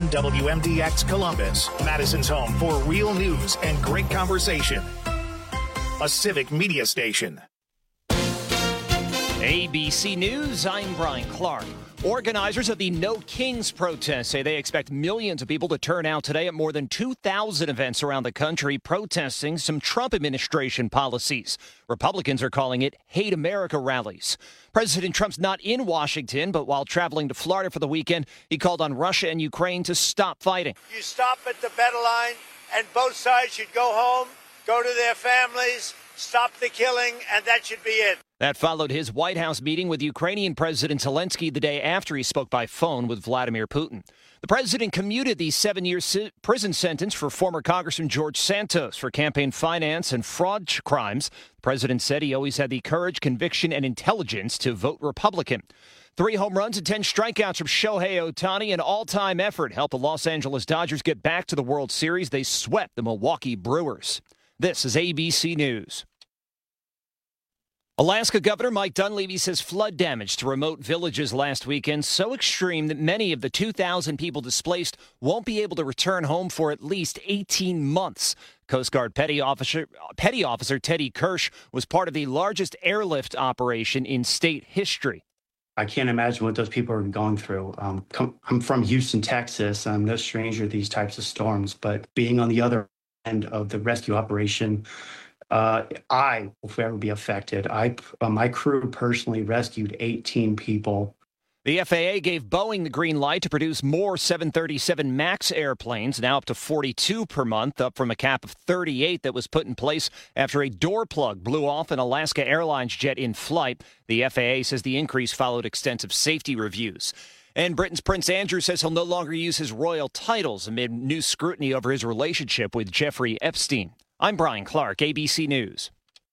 WMDX Columbus, Madison's home for real news and great conversation. A civic media station. ABC News, I'm Brian Clark. Organizers of the No Kings protest say they expect millions of people to turn out today at more than 2,000 events around the country protesting some Trump administration policies. Republicans are calling it Hate America rallies. President Trump's not in Washington, but while traveling to Florida for the weekend, he called on Russia and Ukraine to stop fighting. You stop at the battle line, and both sides should go home, go to their families, stop the killing, and that should be it. That followed his White House meeting with Ukrainian President Zelensky the day after he spoke by phone with Vladimir Putin. The president commuted the 7-year prison sentence for former Congressman George Santos for campaign finance and fraud crimes. The president said he always had the courage, conviction, and intelligence to vote Republican. 3 home runs and 10 strikeouts from Shohei Ohtani, an all-time effort, helped the Los Angeles Dodgers get back to the World Series. They swept the Milwaukee Brewers. This is ABC News. Alaska Governor Mike Dunleavy says flood damage to remote villages last weekend so extreme that many of the 2,000 people displaced won't be able to return home for at least 18 months. Coast Guard Petty Officer Teddy Kirsch was part of the largest airlift operation in state history. I can't imagine what those people are going through. I'm from Houston, Texas. I'm no stranger to these types of storms, but being on the other end of the rescue operation, I will forever be affected. My crew personally rescued 18 people. The FAA gave Boeing the green light to produce more 737 MAX airplanes, now up to 42 per month, up from a cap of 38 that was put in place after a door plug blew off an Alaska Airlines jet in flight. The FAA says the increase followed extensive safety reviews. And Britain's Prince Andrew says he'll no longer use his royal titles amid new scrutiny over his relationship with Jeffrey Epstein. I'm Brian Clark, ABC News.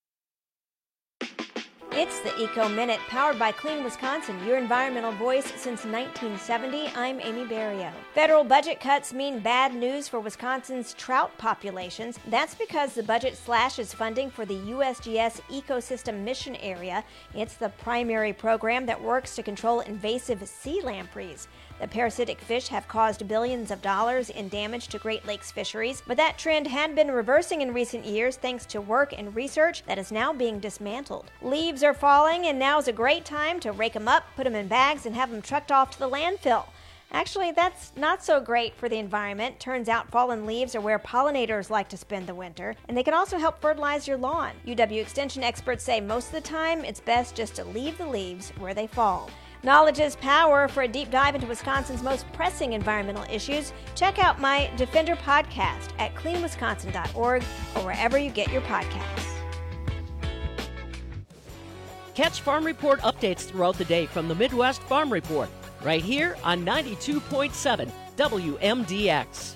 It's the Eco Minute, powered by Clean Wisconsin, your environmental voice since 1970. I'm Amy Barrio. Federal budget cuts mean bad news for Wisconsin's trout populations. That's because the budget slashes funding for the USGS Ecosystem Mission Area. It's the primary program that works to control invasive sea lampreys. The parasitic fish have caused billions of dollars in damage to Great Lakes fisheries, but that trend had been reversing in recent years thanks to work and research that is now being dismantled. Leaves are falling, and now is a great time to rake them up, put them in bags, and have them trucked off to the landfill. Actually, that's not so great for the environment. Turns out fallen leaves are where pollinators like to spend the winter, and they can also help fertilize your lawn. UW Extension experts say most of the time it's best just to leave the leaves where they fall. Knowledge is power. For a deep dive into Wisconsin's most pressing environmental issues, check out my Defender podcast at cleanwisconsin.org or wherever you get your podcasts. Catch Farm Report updates throughout the day from the Midwest Farm Report, right here on 92.7 WMDX.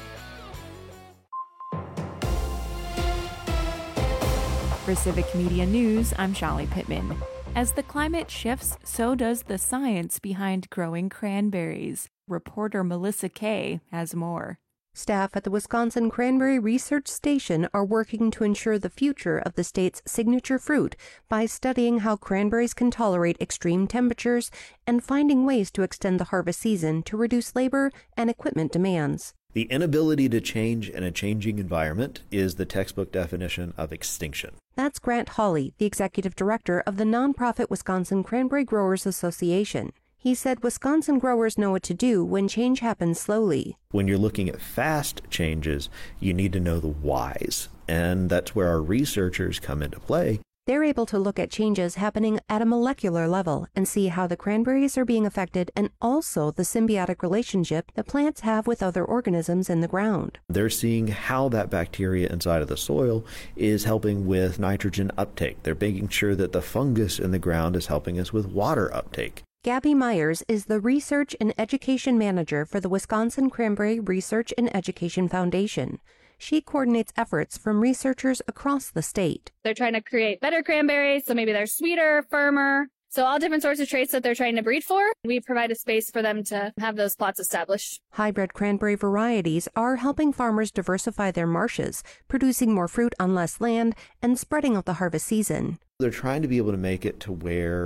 For Civic Media News, I'm Shali Pittman. As the climate shifts, so does the science behind growing cranberries. Reporter Melissa Kay has more. Staff at the Wisconsin Cranberry Research Station are working to ensure the future of the state's signature fruit by studying how cranberries can tolerate extreme temperatures and finding ways to extend the harvest season to reduce labor and equipment demands. The inability to change in a changing environment is the textbook definition of extinction. That's Grant Hawley, the executive director of the nonprofit Wisconsin Cranberry Growers Association. He said Wisconsin growers know what to do when change happens slowly. When you're looking at fast changes, you need to know the whys, and that's where our researchers come into play. They're able to look at changes happening at a molecular level and see how the cranberries are being affected and also the symbiotic relationship that plants have with other organisms in the ground. They're seeing how that bacteria inside of the soil is helping with nitrogen uptake. They're making sure that the fungus in the ground is helping us with water uptake. Gabby Myers is the Research and Education Manager for the Wisconsin Cranberry Research and Education Foundation. She coordinates efforts from researchers across the state. They're trying to create better cranberries, so maybe they're sweeter, firmer. So all different sorts of traits that they're trying to breed for. We provide a space for them to have those plots established. Hybrid cranberry varieties are helping farmers diversify their marshes, producing more fruit on less land and spreading out the harvest season. They're trying to be able to make it to where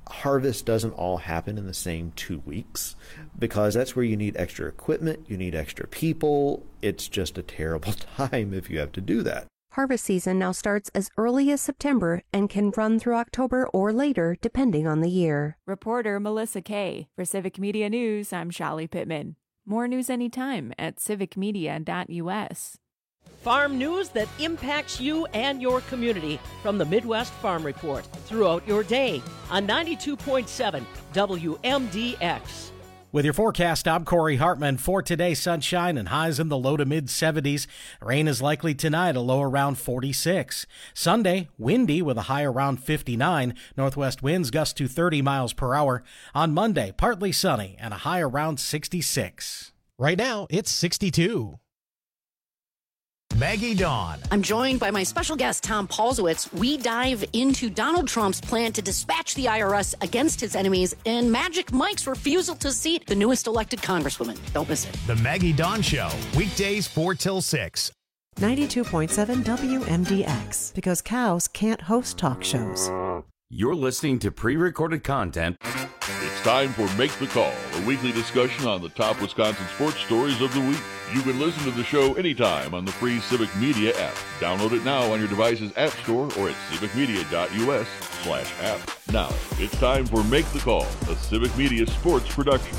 harvest doesn't all happen in the same 2 weeks, because that's where you need extra equipment, you need extra people. It's just a terrible time if you have to do that. Harvest season now starts as early as September and can run through October or later, depending on the year. Reporter Melissa Kay. For Civic Media News, I'm Shali Pittman. More news anytime at civicmedia.us. Farm news that impacts you and your community from the Midwest Farm Report throughout your day on 92.7 WMDX. With your forecast, I'm Corey Hartman. For today, sunshine and highs in the low to mid-70s. Rain is likely tonight, a low around 46. Sunday, windy with a high around 59. Northwest winds gust to 30 miles per hour. On Monday, partly sunny and a high around 66. Right now, it's 62. Maggie Dawn. I'm joined by my special guest, Tom Paulsowitz. We dive into Donald Trump's plan to dispatch the IRS against his enemies and Magic Mike's refusal to seat the newest elected congresswoman. Don't miss it. The Maggie Dawn Show, weekdays 4 till 6. 92.7 WMDX, because cows can't host talk shows. You're listening to pre-recorded content. It's time for Make the Call, a weekly discussion on the top Wisconsin sports stories of the week. You can listen to the show anytime on the free Civic Media app. Download it now on your device's app store or at civicmedia.us/app. Now, it's time for Make the Call, a Civic Media sports production.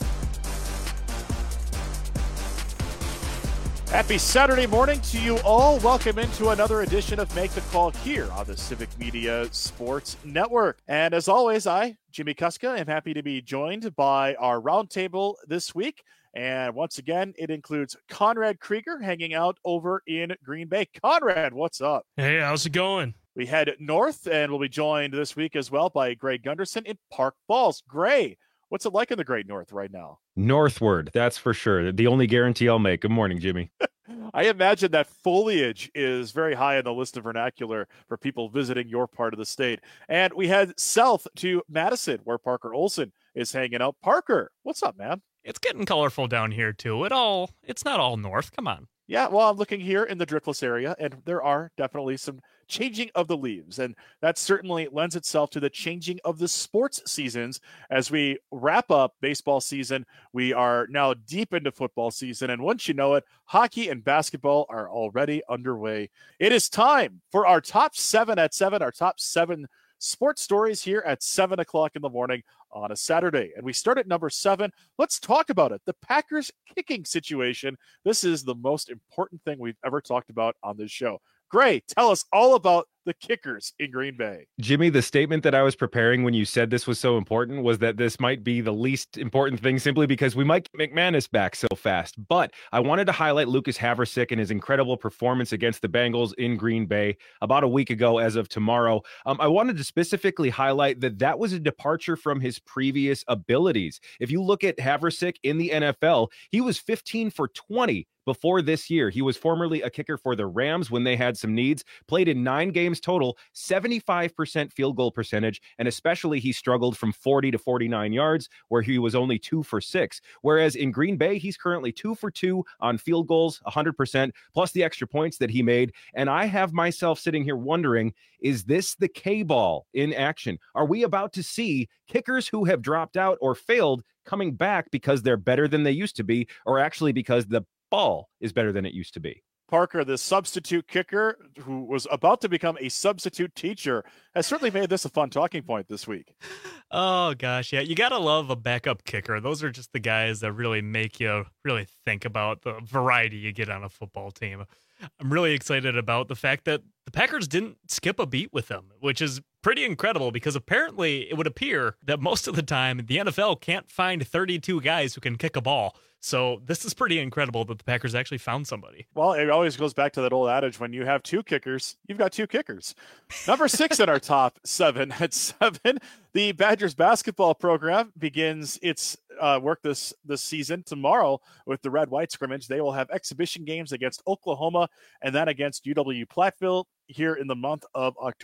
Happy Saturday morning to you all. Welcome into another edition of Make the Call here on the Civic Media Sports Network. And as always, I, Jimmy Kuska, am happy to be joined by our roundtable this week. And once again, it includes Conrad Krieger hanging out over in Green Bay. Conrad, what's up? Hey, how's it going? We head north, and we'll be joined this week as well by Gray Gunderson in Park Falls. Gray, what's it like in the Great North right now? Northward, that's for sure. The only guarantee I'll make. Good morning, Jimmy. I imagine that foliage is very high on the list of vernacular for people visiting your part of the state. And we head south to Madison, where Parker Olson is hanging out. Parker, what's up, man? It's getting colorful down here, too. It's not all north. Come on. Yeah, well, I'm looking here in the Driftless area, and there are definitely some changing of the leaves, and that certainly lends itself to the changing of the sports seasons. As we wrap up baseball season, we are now deep into football season, and once you know it, hockey and basketball are already underway. It is time for our top 7 at 7, our top 7 sports stories here at 7 o'clock in the morning on a Saturday. And we start at number 7. Let's talk about it. The Packers kicking situation. This is the most important thing we've ever talked about on this show. Gray, tell us all about the kickers in Green Bay. Jimmy, the statement that I was preparing when you said this was so important was that this might be the least important thing simply because we might get McManus back so fast. But I wanted to highlight Lucas Havrisik and his incredible performance against the Bengals in Green Bay about a week ago as of tomorrow. I wanted to specifically highlight that was a departure from his previous abilities. If you look at Havrisik in the NFL, he was 15 for 20 before this year. He was formerly a kicker for the Rams when they had some needs, played in 9 games total, 75% field goal percentage, and especially he struggled from 40 to 49 yards, where he was only 2 for 6. Whereas in Green Bay, he's currently 2 for 2 on field goals, 100%, plus the extra points that he made. And I have myself sitting here wondering, is this the K-ball in action? Are we about to see kickers who have dropped out or failed coming back because they're better than they used to be, or actually because the ball is better than it used to be? Parker, the substitute kicker who was about to become a substitute teacher, has certainly made this a fun talking point this week. Oh, gosh, yeah. You got to love a backup kicker. Those are just the guys that really make you really think about the variety you get on a football team. I'm really excited about the fact that the Packers didn't skip a beat with them, which is pretty incredible because apparently it would appear that most of the time the NFL can't find 32 guys who can kick a ball. So this is pretty incredible that the Packers actually found somebody. Well, it always goes back to that old adage, when you have 2 kickers, you've got 2 kickers. Number 6 in our top 7 at 7, the Badgers basketball program begins its work this season tomorrow with the Red-White scrimmage. They will have exhibition games against Oklahoma and then against UW Platteville here in the month of October.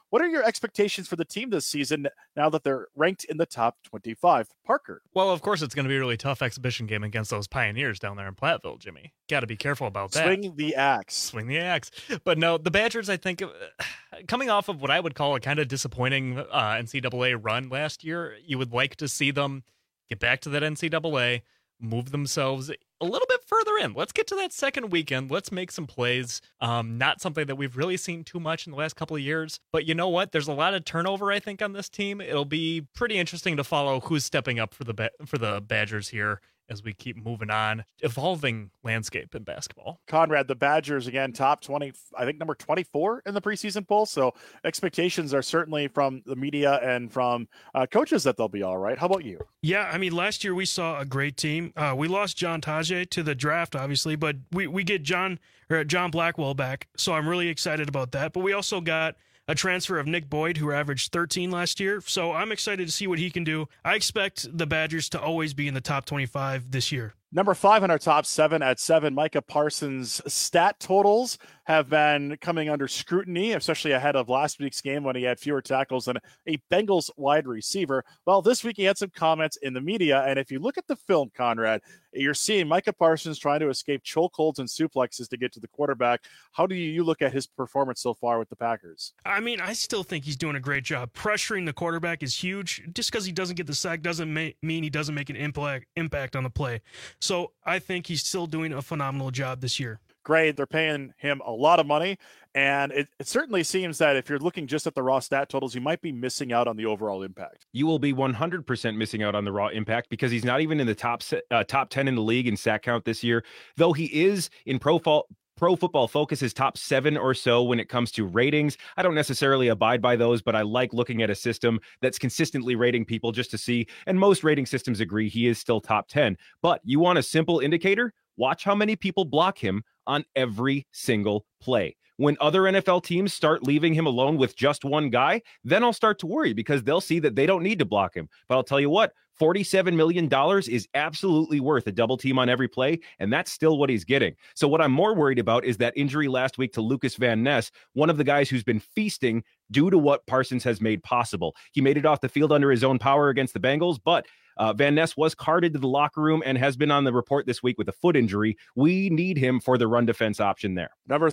What are your expectations for the team this season now that they're ranked in the top 25? Parker. Well, of course, it's going to be a really tough exhibition game against those Pioneers down there in Platteville, Jimmy. Got to be careful about that. Swing the axe. Swing the axe. But no, the Badgers, I think, coming off of what I would call a kind of disappointing NCAA run last year, you would like to see them get back to that NCAA, move themselves a little bit further in. Let's get to that second weekend. Let's make some plays. Not something that we've really seen too much in the last couple of years. But you know what? There's a lot of turnover, I think, on this team. It'll be pretty interesting to follow who's stepping up for the Badgers here as we keep moving on. Evolving landscape in basketball. Conrad, the Badgers, again, top 20, I think number 24 in the preseason poll. So expectations are certainly from the media and from coaches that they'll be all right. How about you? Yeah, I mean, last year we saw a great team. We lost John Tajay to the draft, obviously, but we get John Blackwell back. So I'm really excited about that. But we also got a transfer of Nick Boyd, who averaged 13 last year. So I'm excited to see what he can do. I expect the Badgers to always be in the top 25 this year. Number 5 in our top 7 at 7, Micah Parsons' stat totals have been coming under scrutiny, especially ahead of last week's game when he had fewer tackles than a Bengals wide receiver. Well, this week he had some comments in the media, and if you look at the film, Conrad, you're seeing Micah Parsons trying to escape chokeholds and suplexes to get to the quarterback. How do you look at his performance so far with the Packers? I mean, I still think he's doing a great job. Pressuring the quarterback is huge. Just because he doesn't get the sack doesn't mean he doesn't make an impact on the play. So I think he's still doing a phenomenal job this year. Great. They're paying him a lot of money. And it certainly seems that if you're looking just at the raw stat totals, you might be missing out on the overall impact. You will be 100% missing out on the raw impact because he's not even in the top 10 in the league in sack count this year, though he is in Pro Football Focus's top 7 or so when it comes to ratings. I don't necessarily abide by those, but I like looking at a system that's consistently rating people just to see. And most rating systems agree he is still top 10. But you want a simple indicator? Watch how many people block him on every single play. When other NFL teams start leaving him alone with just one guy, then I'll start to worry because they'll see that they don't need to block him. But I'll tell you what, $47 million is absolutely worth a double team on every play, and that's still what he's getting. So what I'm more worried about is that injury last week to Lucas Van Ness, one of the guys who's been feasting due to what Parsons has made possible. He made it off the field under his own power against the Bengals, but Van Ness was carted to the locker room and has been on the report this week with a foot injury. We need him for the run defense option there. Number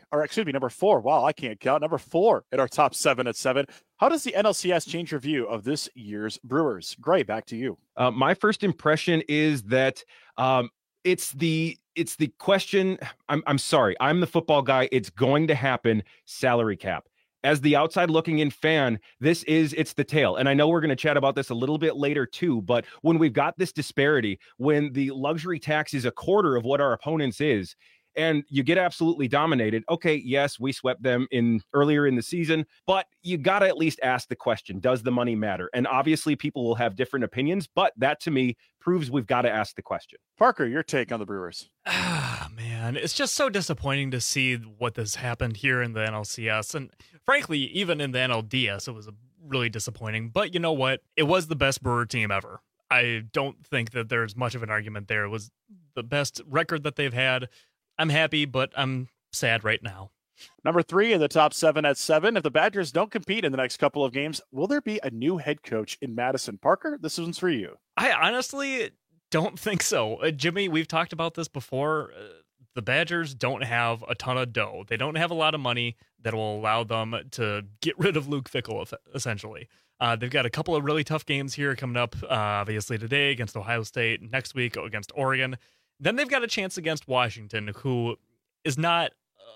4. Wow, I can't count. Number 4 in our top 7 at 7. How does the NLCS change your view of this year's Brewers? Gray, back to you. My first impression is that it's the question. I'm sorry. I'm the football guy. It's going to happen. Salary cap. As the outside looking in fan, it's the tale. And I know we're going to chat about this a little bit later too, but when we've got this disparity, when the luxury tax is a quarter of what our opponents is, and you get absolutely dominated. Okay, yes, we swept them earlier in the season, but you got to at least ask the question, does the money matter? And obviously people will have different opinions, but that to me proves we've got to ask the question. Parker, your take on the Brewers. Man, it's just so disappointing to see what has happened here in the NLCS. And frankly, even in the NLDS, it was really disappointing. But you know what? It was the best Brewer team ever. I don't think that there's much of an argument there. It was the best record that they've had. I'm happy, but I'm sad right now. Number 3 in the top 7 at 7. If the Badgers don't compete in the next couple of games, will there be a new head coach in Madison? Parker, this one's for you. I honestly don't think so. Jimmy, we've talked about this before. The Badgers don't have a ton of dough. They don't have a lot of money that will allow them to get rid of Luke Fickell, essentially. They've got a couple of really tough games here coming up, obviously today against Ohio State, next week against Oregon. Then they've got a chance against Washington, who is not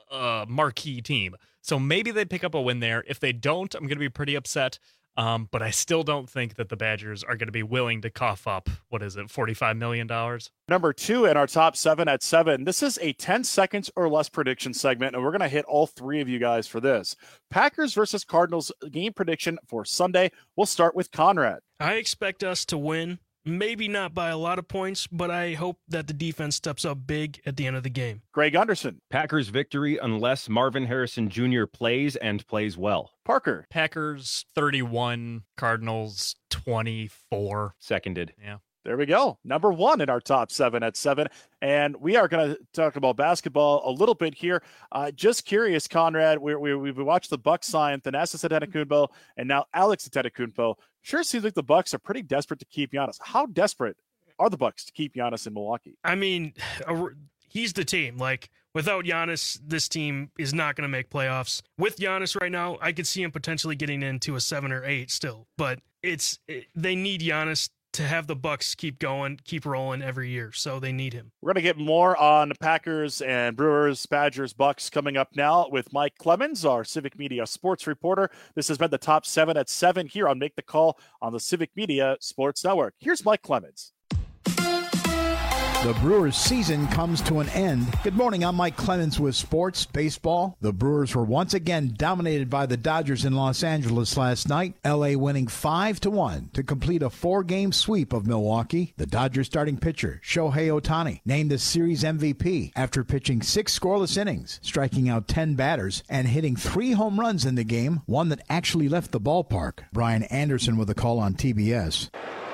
a marquee team. So maybe they pick up a win there. If they don't, I'm going to be pretty upset. But I still don't think that the Badgers are going to be willing to cough up, $45 million? Number 2 in our top 7 at 7. This is a 10 seconds or less prediction segment, and we're going to hit all 3 of you guys for this. Packers versus Cardinals game prediction for Sunday. We'll start with Conrad. I expect us to win. Maybe not by a lot of points, but I hope that the defense steps up big at the end of the game. Greg Anderson. Packers victory unless Marvin Harrison Jr. plays and plays well. Parker. Packers 31, Cardinals 24. Seconded. Yeah. There we go. Number 1 in our top 7 at 7. And we are going to talk about basketball a little bit here. Just curious, Conrad, we've watched the Bucks sign Thanasis Antetokounmpo and now Alex Antetokounmpo. Sure seems like the Bucks are pretty desperate to keep Giannis. How desperate are the Bucks to keep Giannis in Milwaukee? I mean, he's the team. Like, without Giannis, this team is not going to make playoffs. With Giannis right now, I could see him potentially getting into a 7 or 8 still. But they need Giannis to have the Bucks keep going, keep rolling every year. So they need him. We're going to get more on Packers and Brewers, Badgers, Bucks coming up now with Mike Clemens, our Civic Media sports reporter. This has been the top 7 at 7 here on Make the Call on the Civic Media Sports Network. Here's Mike Clemens. The Brewers season comes to an end. Good morning, I'm Mike Clemens with Sports Baseball. The Brewers were once again dominated by the Dodgers in Los Angeles last night. LA winning 5-1 to complete a 4-game sweep of Milwaukee. The Dodgers starting pitcher, Shohei Ohtani, named the series MVP after pitching 6 scoreless innings, striking out 10 batters, and hitting 3 home runs in the game, one that actually left the ballpark. Brian Anderson with a call on TBS.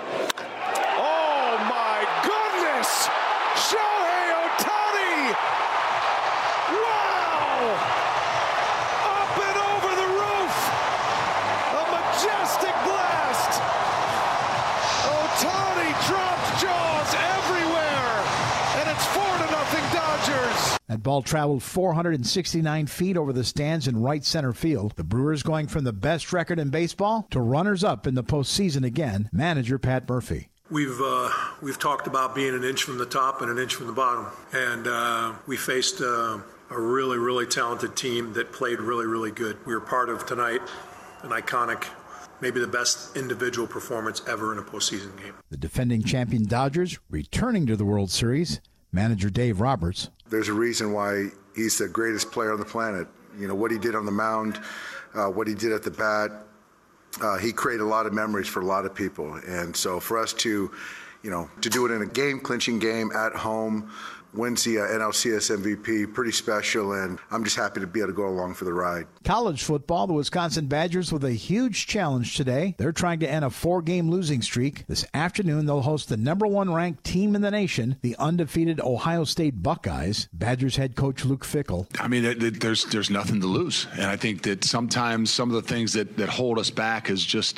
That ball traveled 469 feet over the stands in right center field. The Brewers going from the best record in baseball to runners-up in the postseason again. Manager Pat Murphy. We've talked about being an inch from the top and an inch from the bottom, and we faced a really, really talented team that played really, really good. We were part of tonight an iconic, maybe the best individual performance ever in a postseason game. The defending champion Dodgers returning to the World Series. Manager Dave Roberts. There's a reason why he's the greatest player on the planet. You know, what he did on the mound, what he did at the bat, he created a lot of memories for a lot of people. And so for us to do it in a game-clinching game at home, wins the NLCS MVP, pretty special, and I'm just happy to be able to go along for the ride. College football, the Wisconsin Badgers with a huge challenge today. They're trying to end a 4-game losing streak. This afternoon, they'll host the number 1 ranked team in the nation, the undefeated Ohio State Buckeyes. Badgers head coach Luke Fickell. I mean, there's nothing to lose, and I think that sometimes some of the things that hold us back is just,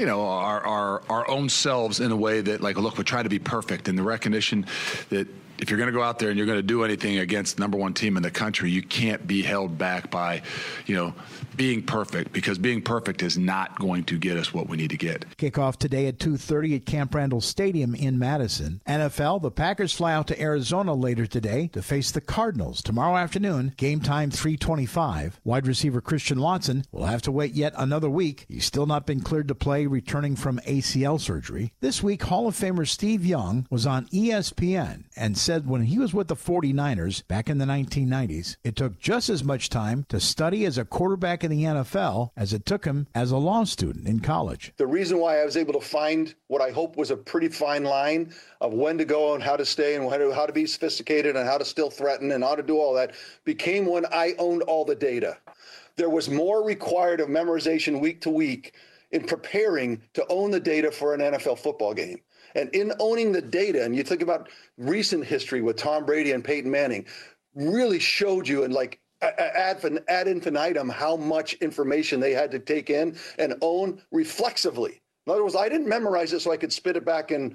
our own selves in a way that, like, look, we're trying to be perfect, and the recognition that if you're going to go out there and you're going to do anything against the number 1 team in the country, you can't be held back by, being perfect, because being perfect is not going to get us what we need to get. Kickoff today at 2:30 at Camp Randall Stadium in Madison. NFL, the Packers fly out to Arizona later today to face the Cardinals. Tomorrow afternoon, game time 3:25. Wide receiver Christian Watson will have to wait yet another week. He's still not been cleared to play, returning from ACL surgery. This week, Hall of Famer Steve Young was on ESPN and said when he was with the 49ers back in the 1990s, it took just as much time to study as a quarterback in the NFL as it took him as a law student in college. The reason why I was able to find what I hope was a pretty fine line of when to go and how to stay and how to be sophisticated and how to still threaten and how to do all that became when I owned all the data. There was more required of memorization week to week in preparing to own the data for an NFL football game. And in owning the data, and you think about recent history with Tom Brady and Peyton Manning, really showed you in like ad infinitum how much information they had to take in and own reflexively. In other words, I didn't memorize it so I could spit it back in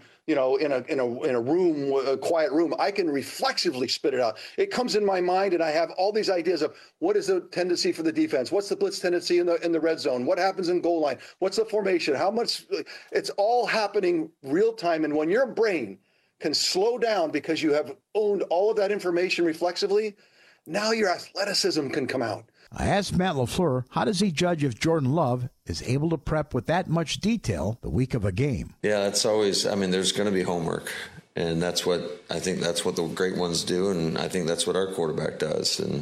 a room, a quiet room. I can reflexively spit it out. It comes in my mind, and I have all these ideas of what is the tendency for the defense, what's the blitz tendency in the red zone, what happens in goal line, what's the formation, how much. It's all happening real time, and when your brain can slow down because you have owned all of that information reflexively, now your athleticism can come out. I asked Matt LaFleur, how does he judge if Jordan Love is able to prep with that much detail the week of a game? Yeah, it's always, there's going to be homework. And that's what the great ones do. And I think that's what our quarterback does. And,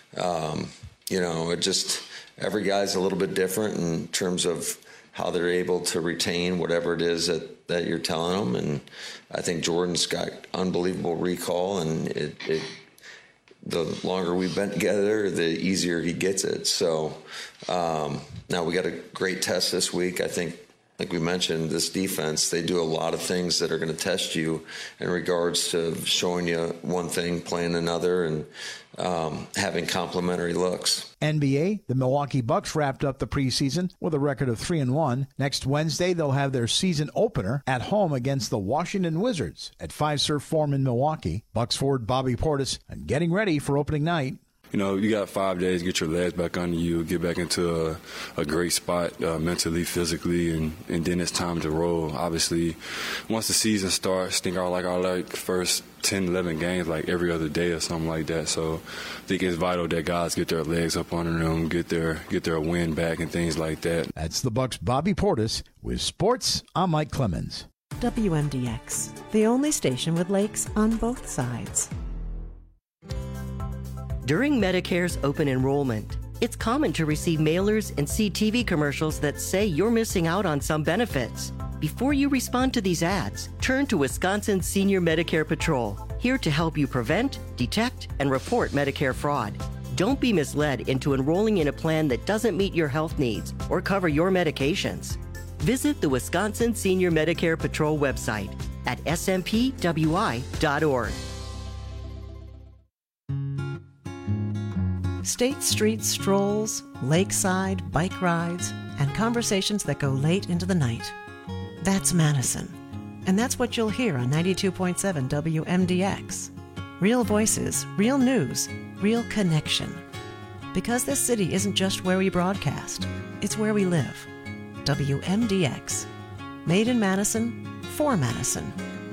it just, every guy's a little bit different in terms of how they're able to retain whatever it is that you're telling them. And I think Jordan's got unbelievable recall, and the longer we've been together, the easier he gets it. So now we got a great test this week. I think Like we mentioned, this defense, they do a lot of things that are going to test you in regards to showing you one thing, playing another, and having complementary looks. NBA, the Milwaukee Bucks wrapped up the preseason with a record of 3-1. Next Wednesday, they'll have their season opener at home against the Washington Wizards at Fiserv Forum in Milwaukee. Bucks forward Bobby Portis and getting ready for opening night. You know, you got 5 days, get your legs back under you, get back into a great spot mentally, physically, and then it's time to roll. Obviously, once the season starts, I think I like first 10, 11 games like every other day or something like that. So I think it's vital that guys get their legs up under them, get their win back and things like that. That's the Bucks' Bobby Portis. With sports, I'm Mike Clemens. WMDX, the only station with lakes on both sides. During Medicare's open enrollment, it's common to receive mailers and see TV commercials that say you're missing out on some benefits. Before you respond to these ads, turn to Wisconsin Senior Medicare Patrol, here to help you prevent, detect, and report Medicare fraud. Don't be misled into enrolling in a plan that doesn't meet your health needs or cover your medications. Visit the Wisconsin Senior Medicare Patrol website at smpwi.org. State Street strolls, lakeside bike rides, and conversations that go late into the night. That's Madison. And that's what you'll hear on 92.7 WMDX. Real voices, real news, real connection. Because this city isn't just where we broadcast, it's where we live. WMDX. Made in Madison, for Madison.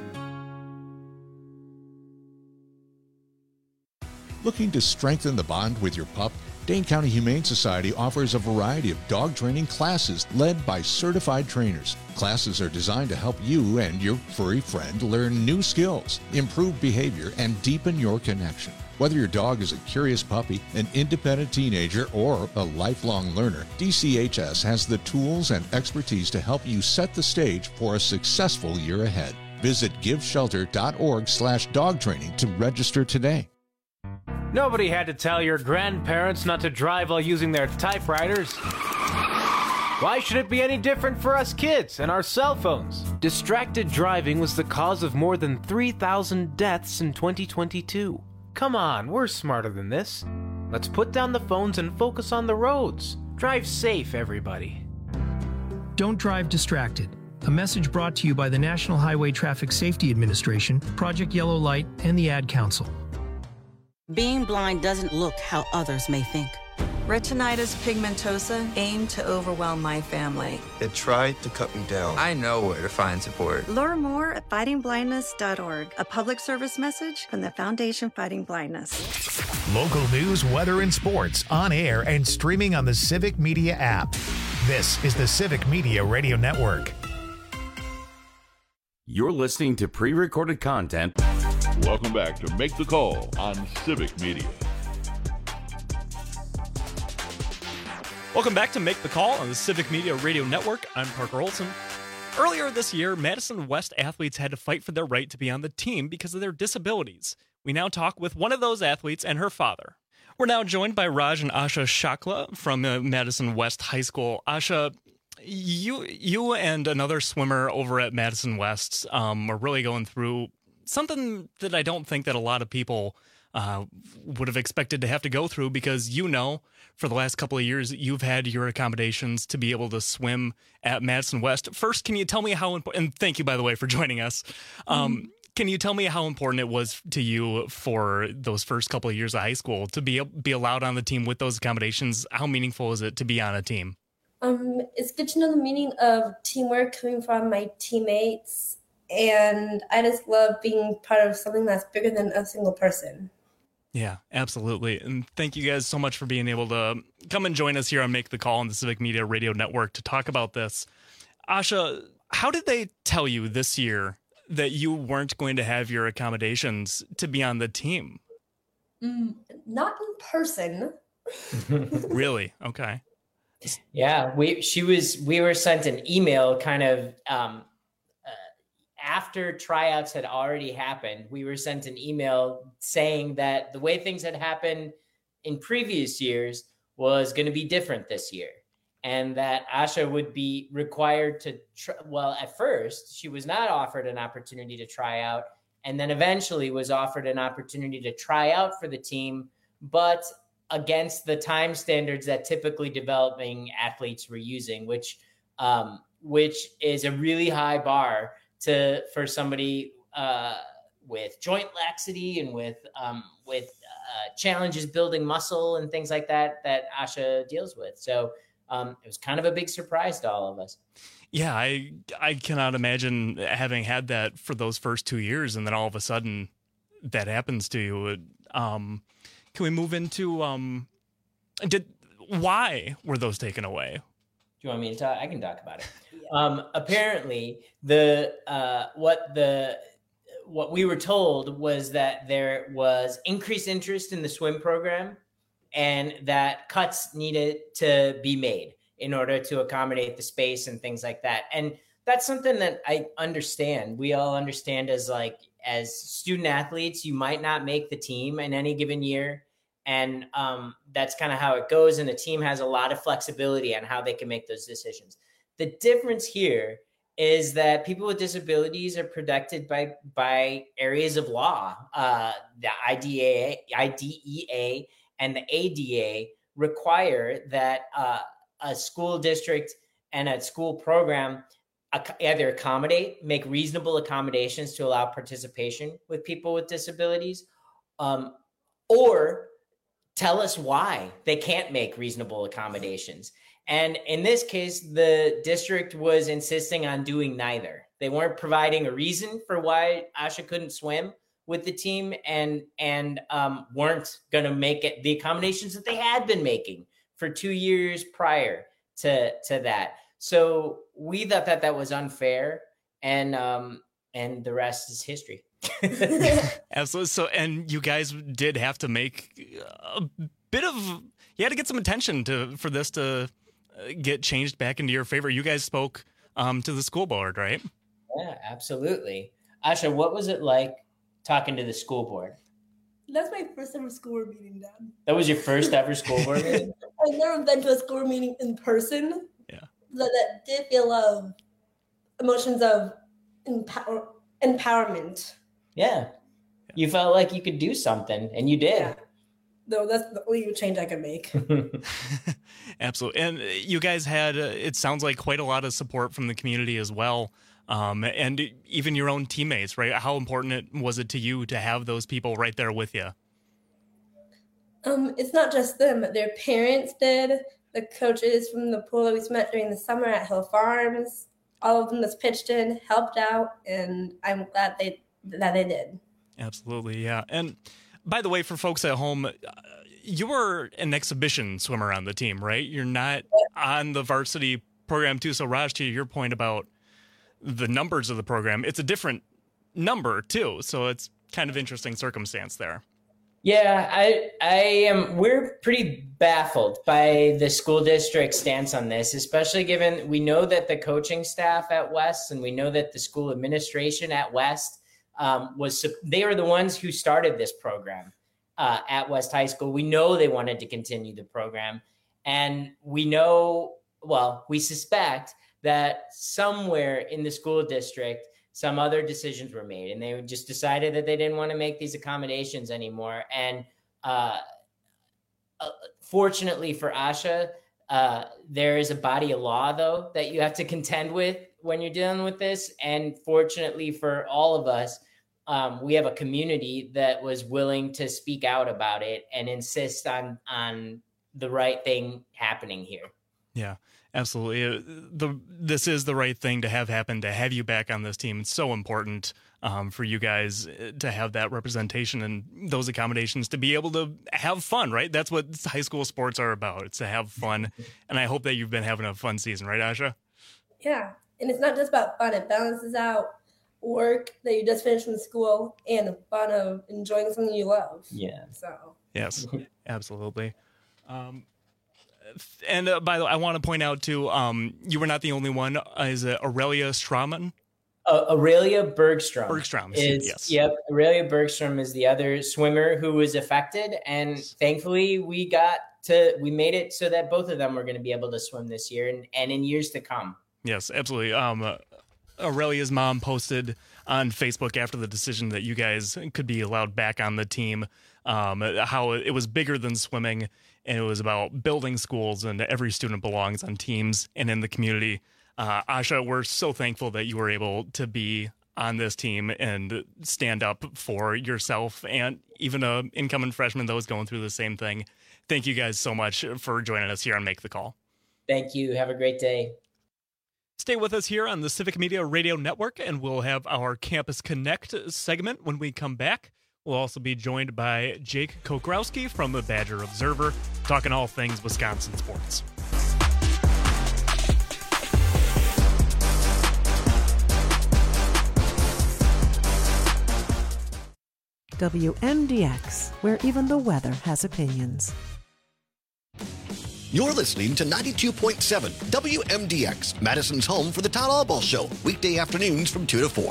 Looking to strengthen the bond with your pup? Dane County Humane Society offers a variety of dog training classes led by certified trainers. Classes are designed to help you and your furry friend learn new skills, improve behavior, and deepen your connection. Whether your dog is a curious puppy, an independent teenager, or a lifelong learner, DCHS has the tools and expertise to help you set the stage for a successful year ahead. Visit giveshelter.org/dog training to register today. Nobody had to tell your grandparents not to drive while using their typewriters. Why should it be any different for us kids and our cell phones? Distracted driving was the cause of more than 3,000 deaths in 2022. Come on, we're smarter than this. Let's put down the phones and focus on the roads. Drive safe, everybody. Don't drive distracted. A message brought to you by the National Highway Traffic Safety Administration, Project Yellow Light, and the Ad Council. Being blind doesn't look how others may think. Retinitis pigmentosa aimed to overwhelm my family. It tried to cut me down. I know where to find support. Learn more at fightingblindness.org, a public service message from the Foundation Fighting Blindness. Local news, weather, and sports on air and streaming on the Civic Media app. This is the Civic Media Radio Network. You're listening to pre-recorded content. Welcome back to Make the Call on Civic Media. Welcome back to Make the Call on the Civic Media Radio Network. I'm Parker Olson. Earlier this year, Madison West athletes had to fight for their right to be on the team because of their disabilities. We now talk with one of those athletes and her father. We're now joined by Raj and Asha Shakla from Madison West High School. Asha, you and another swimmer over at Madison West are really going through something that I don't think that a lot of people would have expected to have to go through, because for the last couple of years you've had your accommodations to be able to swim at Madison West. First, can you tell me how important, and thank you, by the way, for joining us. Can you tell me how important it was to you for those first couple of years of high school to be allowed on the team with those accommodations? How meaningful is it to be on a team? It's good to know the meaning of teamwork coming from my teammates. And I just love being part of something that's bigger than a single person. Yeah, absolutely. And thank you guys so much for being able to come and join us here on Make the Call on the Civic Media Radio Network to talk about this. Asha, how did they tell you this year that you weren't going to have your accommodations to be on the team? Not in person. Really? Okay. Yeah, we were sent an email kind of after tryouts had already happened. We were sent an email saying that the way things had happened in previous years was going to be different this year. and that Asha would be required to, at first, she was not offered an opportunity to try out, and then eventually was offered an opportunity to try out for the team, but against the time standards that typically developing athletes were using, which is a really high bar for somebody with joint laxity and with challenges building muscle and things like that Asha deals with. So it was kind of a big surprise to all of us. Yeah, I cannot imagine having had that for those first 2 years, and then all of a sudden that happens to you. Can we move into why were those taken away? Do you want me to talk? I can talk about it. Apparently, what we were told was that there was increased interest in the swim program, and that cuts needed to be made in order to accommodate the space and things like that. And that's something that I understand. We all understand as student athletes, you might not make the team in any given year. And that's kind of how it goes. And the team has a lot of flexibility on how they can make those decisions. The difference here is that people with disabilities are protected by areas of law. The IDEA and the ADA require that a school district and a school program either make reasonable accommodations to allow participation with people with disabilities, or tell us why they can't make reasonable accommodations. And in this case, the district was insisting on doing neither. They weren't providing a reason for why Asha couldn't swim with the team, and weren't going to make it the accommodations that they had been making for 2 years prior to that. So we thought that was unfair, and the rest is history. Absolutely. So, and you guys did have to make a bit of, you had to get some attention for this to get changed back into your favor. You guys spoke to the school board, right? Yeah, absolutely. Asha, what was it like talking to the school board? That's my first ever school board meeting, Dad. That was your first ever school board meeting? I've never been to a school board meeting in person. Yeah. That did feel emotions of empowerment. Yeah. You felt like you could do something, and you did. Yeah. No, that's the only change I could make. Absolutely. And you guys had, it sounds like, quite a lot of support from the community as well. And even your own teammates, right? How important was it to you to have those people right there with you? It's not just them, but their parents did. The coaches from the pool that we met during the summer at Hill Farms, all of them that's pitched in, helped out, and I'm glad they did. Absolutely, yeah. And by the way, for folks at home, you're an exhibition swimmer on the team, right? You're not on the varsity program too. So Raj, to your point about the numbers of the program, it's a different number too. So it's kind of interesting circumstance there. Yeah, I am. We're pretty baffled by the school district stance on this, especially given we know that the coaching staff at West and we know that the school administration at West they were the ones who started this program at West High School. We know they wanted to continue the program, and we suspect that somewhere in the school district, some other decisions were made, and they just decided that they didn't want to make these accommodations anymore. And fortunately for Asha, there is a body of law, though, that you have to contend with when you're dealing with this. And fortunately for all of us, we have a community that was willing to speak out about it and insist on the right thing happening here. Yeah, absolutely. This is the right thing to have happen, to have you back on this team. It's so important for you guys to have that representation and those accommodations, to be able to have fun, right? That's what high school sports are about. It's to have fun. And I hope that you've been having a fun season, right, Asha? Yeah, and it's not just about fun. It balances out work that you just finished from school and the fun of enjoying something you love. Yeah. So. Yes, absolutely. And by the way, I want to point out too, you were not the only one. Is it Aurelia Straumann? Aurelia Bergstrom. Yes. Yep. Aurelia Bergstrom is the other swimmer who was affected, and thankfully we got we made it so that both of them were going to be able to swim this year and in years to come. Yes, absolutely. Aurelia's mom posted on Facebook after the decision that you guys could be allowed back on the team, how it was bigger than swimming, and it was about building schools, and every student belongs on teams and in the community. Asha, we're so thankful that you were able to be on this team and stand up for yourself and even an incoming freshman that was going through the same thing. Thank you guys so much for joining us here on Make the Call. Thank you. Have a great day. Stay with us here on the Civic Media Radio Network, and we'll have our Campus Connect segment when we come back. We'll also be joined by Jake Kokrowski from the Badger Observer, talking all things Wisconsin sports. WMDX, where even the weather has opinions. You're listening to 92.7 WMDX, Madison's home for the Todd Albaugh Show, weekday afternoons from 2 to 4.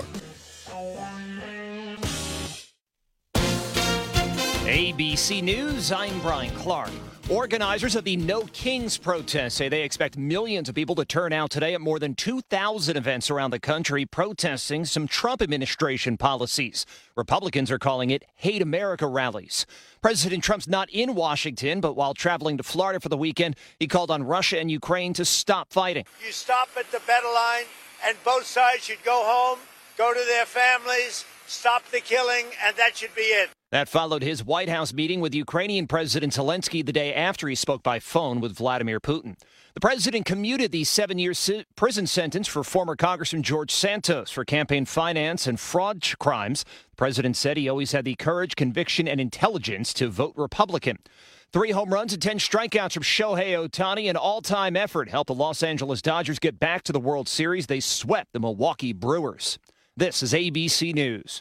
ABC News, I'm Brian Clark. Organizers of the No Kings protest say they expect millions of people to turn out today at more than 2,000 events around the country protesting some Trump administration policies. Republicans are calling it Hate America rallies. President Trump's not in Washington, but while traveling to Florida for the weekend, he called on Russia and Ukraine to stop fighting. You stop at the battle line, and both sides should go home, go to their families, stop the killing, and that should be it. That followed his White House meeting with Ukrainian President Zelensky the day after he spoke by phone with Vladimir Putin. The president commuted the 7-year prison sentence for former Congressman George Santos for campaign finance and fraud crimes. The president said he always had the courage, conviction, and intelligence to vote Republican. 3 home runs and 10 strikeouts from Shohei Ohtani, an all-time effort, helped the Los Angeles Dodgers get back to the World Series. They swept the Milwaukee Brewers. This is ABC News.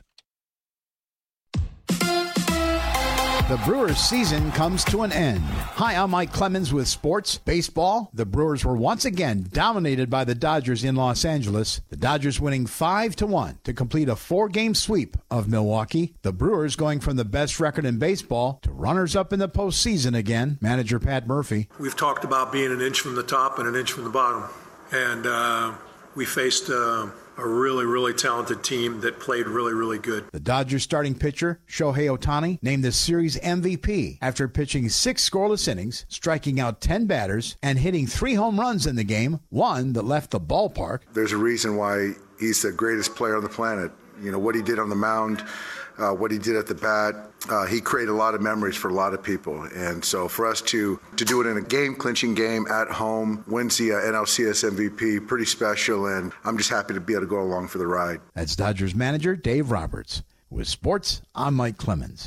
The Brewers' season comes to an end. Hi, I'm Mike Clemens with Sports Baseball. The Brewers were once again dominated by the Dodgers in Los Angeles. The Dodgers winning 5-1 to complete a 4-game sweep of Milwaukee. The Brewers going from the best record in baseball to runners-up in the postseason again. Manager Pat Murphy. We've talked about being an inch from the top and an inch from the bottom. And we faced a really, really talented team that played really, really good. The Dodgers starting pitcher, Shohei Ohtani, named the series MVP after pitching 6 scoreless innings, striking out 10 batters, and hitting 3 home runs in the game, one that left the ballpark. There's a reason why he's the greatest player on the planet. You know, what he did on the mound, what he did at the bat, he created a lot of memories for a lot of people. And so for us to do it in a game-clinching game at home, wins the NLCS MVP, pretty special, and I'm just happy to be able to go along for the ride. That's Dodgers manager Dave Roberts. With sports, I'm Mike Clemens.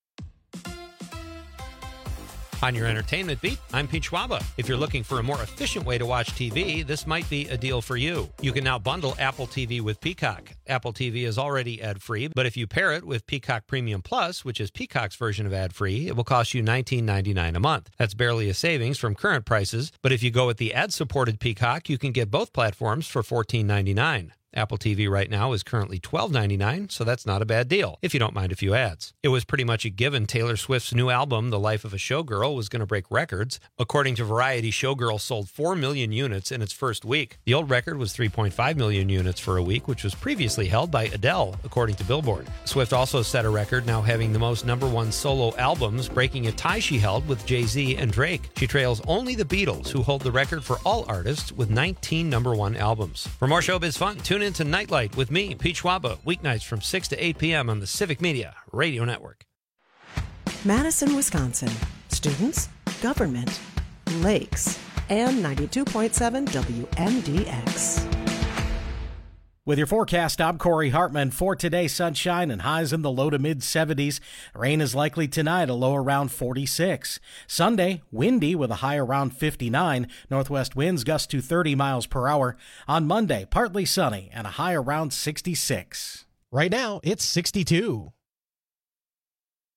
On your entertainment beat, I'm Pete Schwaba. If you're looking for a more efficient way to watch TV, this might be a deal for you. You can now bundle Apple TV with Peacock. Apple TV is already ad-free, but if you pair it with Peacock Premium Plus, which is Peacock's version of ad-free, it will cost you $19.99 a month. That's barely a savings from current prices, but if you go with the ad-supported Peacock, you can get both platforms for $14.99. Apple TV right now is currently $12.99, so that's not a bad deal, if you don't mind a few ads. It was pretty much a given Taylor Swift's new album, The Life of a Showgirl, was going to break records. According to Variety, Showgirl sold 4 million units in its first week. The old record was 3.5 million units for a week, which was previously held by Adele, according to Billboard. Swift also set a record, now having the most #1 solo albums, breaking a tie she held with Jay-Z and Drake. She trails only the Beatles, who hold the record for all artists with 19 #1 albums. For more showbiz fun, tune in to Nightlight with me, Pete Schwaba, weeknights from 6 to 8 p.m. on the Civic Media Radio Network. Madison, Wisconsin. Students, government, lakes, and 92.7 WMDX. With your forecast, I'm Corey Hartman. For today, sunshine and highs in the low to mid-70s. Rain is likely tonight, a low around 46. Sunday, windy with a high around 59. Northwest winds gust to 30 miles per hour. On Monday, partly sunny and a high around 66. Right now, it's 62.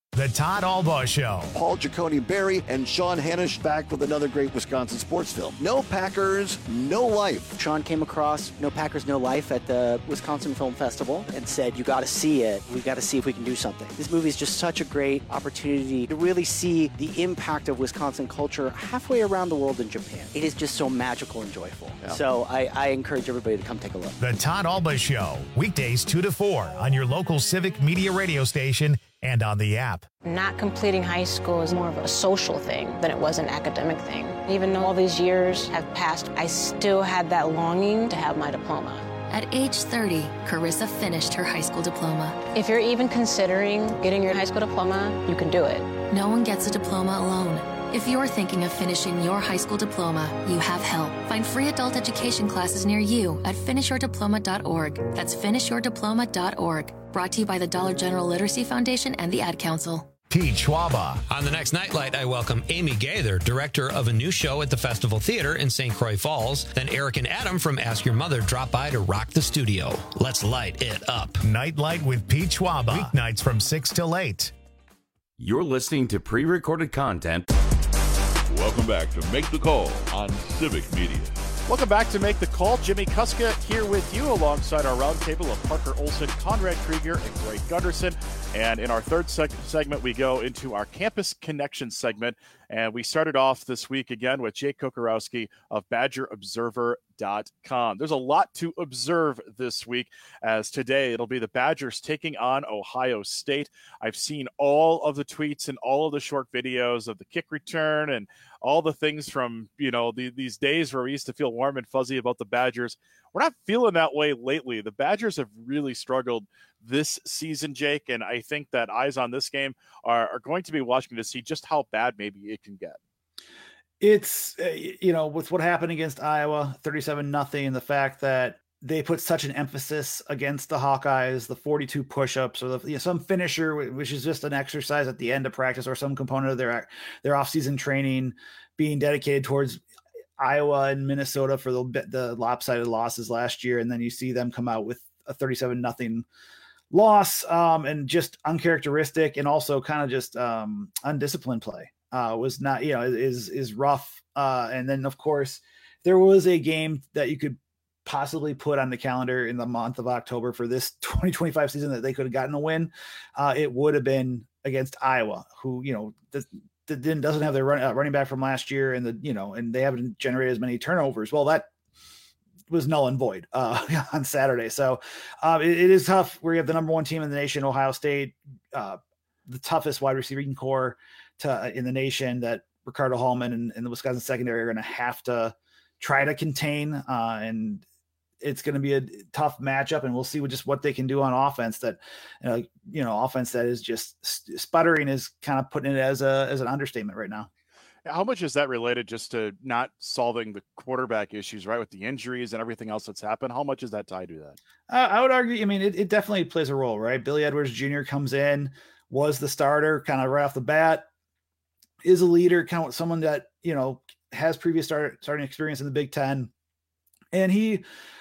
The Todd Albaugh Show. Paul Giacone-Berry and Sean Hanisch back with another great Wisconsin sports film. No Packers, No Life. Sean came across No Packers, No Life at the Wisconsin Film Festival and said, you got to see it. We got to see if we can do something. This movie is just such a great opportunity to really see the impact of Wisconsin culture halfway around the world in Japan. It is just so magical and joyful. Yeah. So I encourage everybody to come take a look. The Todd Albaugh Show, weekdays 2 to 4 on your local Civic Media radio station and on the app. Not completing high school is more of a social thing than it was an academic thing. Even though all these years have passed, I still had that longing to have my diploma. At age 30, Carissa finished her high school diploma. If you're even considering getting your high school diploma, you can do it. No one gets a diploma alone. If you're thinking of finishing your high school diploma, you have help. Find free adult education classes near you at finishyourdiploma.org. That's finishyourdiploma.org. Brought to you by the Dollar General Literacy Foundation and the Ad Council. Pete Schwaba. On the next Nightlight, I welcome Amy Gaither, director of a new show at the Festival Theater in St. Croix Falls. Then Eric and Adam from Ask Your Mother drop by to rock the studio. Let's light it up. Nightlight with Pete Schwaba. Weeknights from 6 till 8. You're listening to pre-recorded content. Welcome back to Make the Call on Civic Media. Welcome back to Make the Call. Jimmy Kuska here with you alongside our roundtable of Parker Olson, Conrad Krieger, and Greg Gunderson. And in our third segment, we go into our Campus Connection segment. And we started off this week again with Jake Kokorowski of BadgerObserver.com. There's a lot to observe this week, as today it'll be the Badgers taking on Ohio State. I've seen all of the tweets and all of the short videos of the kick return and all the things from, these days where we used to feel warm and fuzzy about the Badgers. We're not feeling that way lately. The Badgers have really struggled this season, Jake, and I think that eyes on this game are going to be watching to see just how bad maybe it can get. It's, with what happened against Iowa, 37-0, the fact that they put such an emphasis against the Hawkeyes, the 42 push-ups or some finisher, which is just an exercise at the end of practice or some component of their off-season training being dedicated towards Iowa and Minnesota for the lopsided losses last year. And then you see them come out with a 37-0 loss, and just uncharacteristic and also kind of just undisciplined play was not, is rough. And then of course there was a game that you could possibly put on the calendar in the month of October for this 2025 season that they could have gotten a win. It would have been against Iowa, who, doesn't have their running back from last year, and and they haven't generated as many turnovers. Well, that was null and void on Saturday. So it is tough where you have the number one team in the nation, Ohio State, the toughest wide receiving core in the nation that Ricardo Hallman and the Wisconsin secondary are going to have to try to contain, and it's going to be a tough matchup, and we'll see what they can do on offense. That, offense that is just sputtering is kind of putting it as an understatement right now. How much is that related just to not solving the quarterback issues, right, with the injuries and everything else that's happened? How much is that tied to that? I would argue, it definitely plays a role, right? Billy Edwards Jr. comes in, was the starter kind of right off the bat, is a leader, kind of someone that, has previous starting experience in the Big Ten. And he,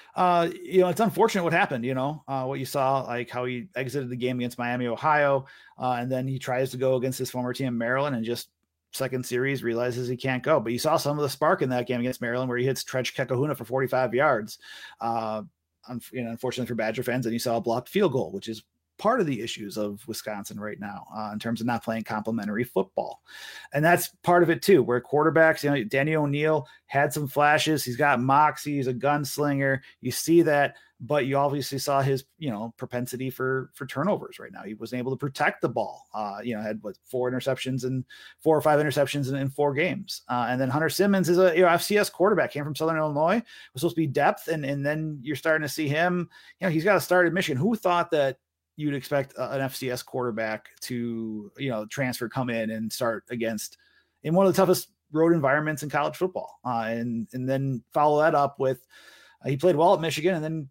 it's unfortunate what happened, what you saw, like how he exited the game against Miami, Ohio. And then he tries to go against his former team, Maryland, and just second series realizes he can't go. But you saw some of the spark in that game against Maryland where he hits Tredge Kekahuna for 45 yards. Unfortunately for Badger fans, and you saw a blocked field goal, which is part of the issues of Wisconsin right now in terms of not playing complementary football. And that's part of it too, where quarterbacks, Danny O'Neal had some flashes. He's got moxie. He's a gunslinger. You see that, but you obviously saw his, propensity for turnovers right now. He wasn't able to protect the ball. Had 4 interceptions and 4 or 5 interceptions in 4 games. And then Hunter Simmons is a FCS quarterback, came from Southern Illinois, was supposed to be depth. And then you're starting to see him, he's got to start at Michigan. Who thought that you'd expect an FCS quarterback to, transfer, come in and start in one of the toughest road environments in college football. And then follow that up with, he played well at Michigan, and then,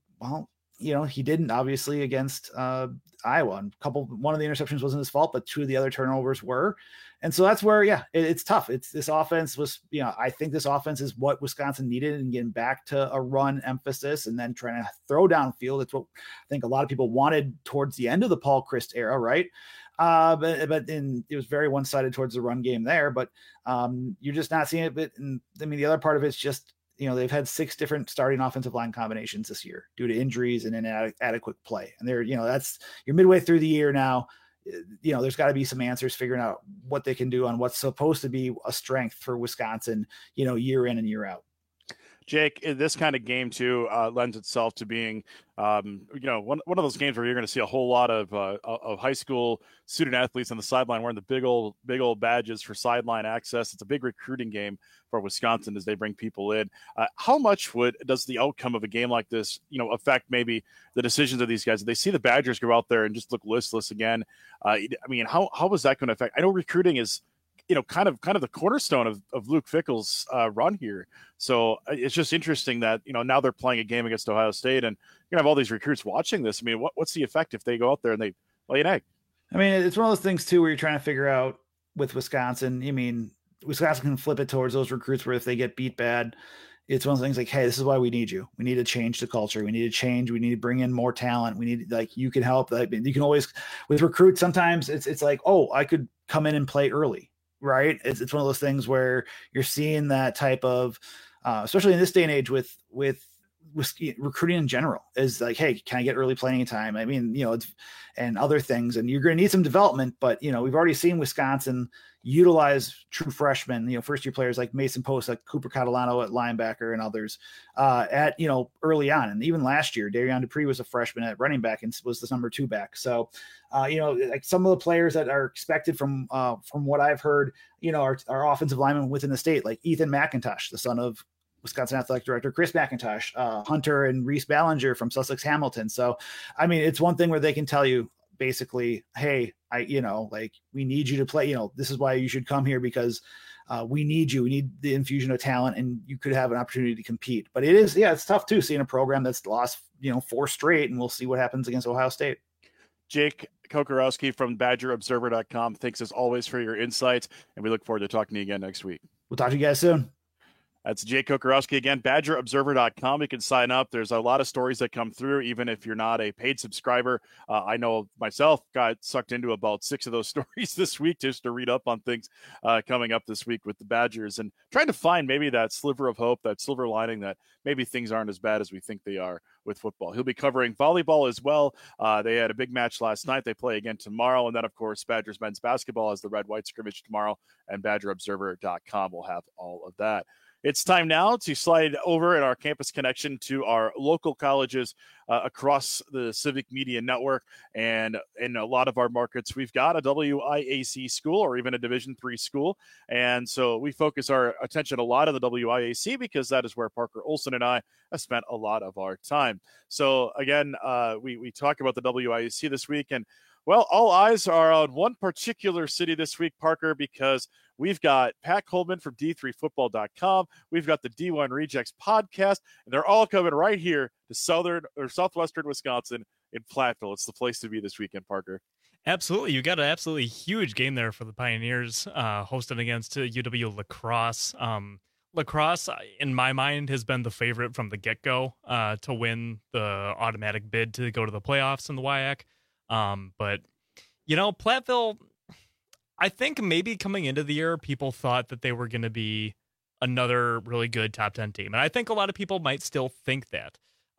he didn't obviously against Iowa. And one of the interceptions wasn't his fault, but 2 of the other turnovers were. And so that's where, it's tough. It's this offense was, I think this offense is what Wisconsin needed, and getting back to a run emphasis and then trying to throw downfield. It's what I think a lot of people wanted towards the end of the Paul Chryst era, right? But it was very one-sided towards the run game there. But you're just not seeing it. But the other part of it's just, they've had 6 different starting offensive line combinations this year due to injuries and inadequate play. And that's you're midway through the year now. There's got to be some answers figuring out what they can do on what's supposed to be a strength for Wisconsin, year in and year out. Jake, this kind of game too lends itself to being, one of those games where you're going to see a whole lot of high school student athletes on the sideline wearing the big old badges for sideline access. It's a big recruiting game for Wisconsin as they bring people in. How much does the outcome of a game like this, affect maybe the decisions of these guys? If they see the Badgers go out there and just look listless again, how is that going to affect? I know recruiting is, kind of the cornerstone of Luke Fickell's run here. So it's just interesting that, now they're playing a game against Ohio State and you're gonna have all these recruits watching this. What's the effect if they go out there and they lay an egg? It's one of those things too, where you're trying to figure out with Wisconsin. Wisconsin can flip it towards those recruits where if they get beat bad, it's one of those things like, hey, this is why we need you. We need to change the culture. We need to change. We need to bring in more talent. We need, you can help. You can always, with recruits, sometimes it's like, oh, I could come in and play early. Right. It's one of those things where you're seeing that type of, especially in this day and age with recruiting in general, is like, hey, can I get early playing time? And other things, and you're going to need some development, but we've already seen Wisconsin utilize true freshmen, first year players like Mason Post, like Cooper Catalano at linebacker and others at early on. And even last year, Darian Dupree was a freshman at running back and was the number 2 back. So, like some of the players that are expected from what I've heard, are offensive linemen within the state, like Ethan McIntosh, the son of Wisconsin Athletic Director Chris McIntosh, Hunter and Reese Ballinger from Sussex Hamilton. So, it's one thing where they can tell you basically, hey, we need you to play, this is why you should come here because we need you. We need the infusion of talent and you could have an opportunity to compete. But it's tough too, seeing a program that's lost, 4 straight, and we'll see what happens against Ohio State. Jake Kocorowski from BadgerObserver.com. Thanks as always for your insights, and we look forward to talking to you again next week. We'll talk to you guys soon. That's Jake Kocorowski again, BadgerObserver.com. You can sign up. There's a lot of stories that come through, even if you're not a paid subscriber. I know myself got sucked into about 6 of those stories this week just to read up on things coming up this week with the Badgers and trying to find maybe that sliver of hope, that silver lining that maybe things aren't as bad as we think they are with football. He'll be covering volleyball as well. They had a big match last night. They play again tomorrow. And then, of course, Badgers men's basketball has the red-white scrimmage tomorrow, and BadgerObserver.com will have all of that. It's time now to slide over in our campus connection to our local colleges across the Civic Media Network. And in a lot of our markets, we've got a WIAC school or even a Division III school. And so we focus our attention a lot on the WIAC because that is where Parker Olson and I have spent a lot of our time. So again, we talk about the WIAC this week, and well, all eyes are on one particular city this week, Parker, because we've got Pat Coleman from D3Football.com. We've got the D1 Rejects podcast, and they're all coming right here to southwestern Wisconsin in Platteville. It's the place to be this weekend, Parker. Absolutely. You got an absolutely huge game there for the Pioneers, hosting against UW La Crosse. La Crosse, in my mind, has been the favorite from the get-go to win the automatic bid to go to the playoffs in the WIAC. But Platteville, I think maybe coming into the year, people thought that they were going to be another really good top 10 team. And I think a lot of people might still think that.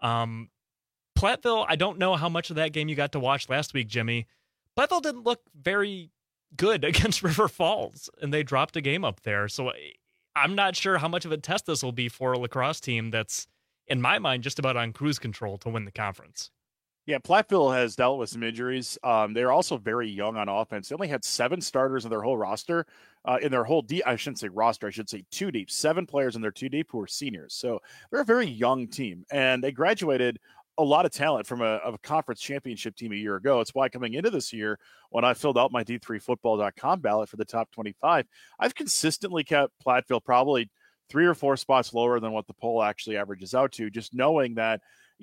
Platteville, I don't know how much of that game you got to watch last week, Jimmy. Platteville didn't look very good against River Falls, and they dropped a game up there. So I'm not sure how much of a test this will be for a La Crosse team that's, in my mind, just about on cruise control to win the conference. Yeah, Platteville has dealt with some injuries. They're also very young on offense. They only had 7 starters in their whole roster. In their whole I shouldn't say roster, I should say 2 deep. 7 players in their 2 deep who are seniors. So they're a very young team. And they graduated a lot of talent from a conference championship team a year ago. It's why coming into this year, when I filled out my D3Football.com ballot for the top 25, I've consistently kept Platteville probably 3 or 4 spots lower than what the poll actually averages out to, just knowing that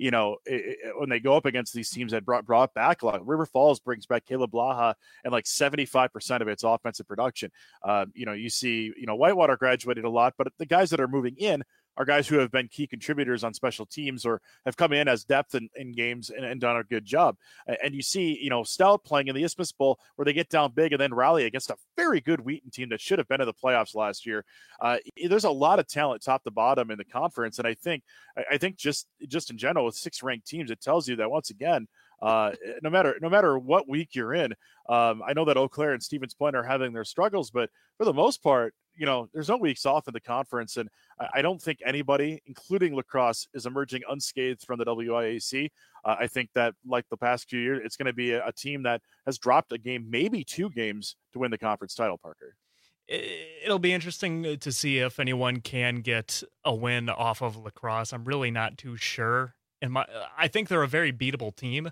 when they go up against these teams that brought back a lot. River Falls brings back Caleb Blaha and like 75% of its offensive production. You see, Whitewater graduated a lot, but the guys that are moving in are guys who have been key contributors on special teams or have come in as depth in games and done a good job. And you see, Stout playing in the Isthmus Bowl where they get down big and then rally against a very good Wheaton team that should have been in the playoffs last year. There's a lot of talent top to bottom in the conference. And I think just in general with 6 ranked teams, it tells you that once again, no matter what week you're in, I know that Eau Claire and Stevens Point are having their struggles, but for the most part, there's no weeks off in the conference, and I don't think anybody, including lacrosse, is emerging unscathed from the WIAC. I think that, like the past few years, it's going to be a team that has dropped a game, maybe 2 games, to win the conference title, Parker. It'll be interesting to see if anyone can get a win off of lacrosse. I'm really not too sure. I think they're a very beatable team.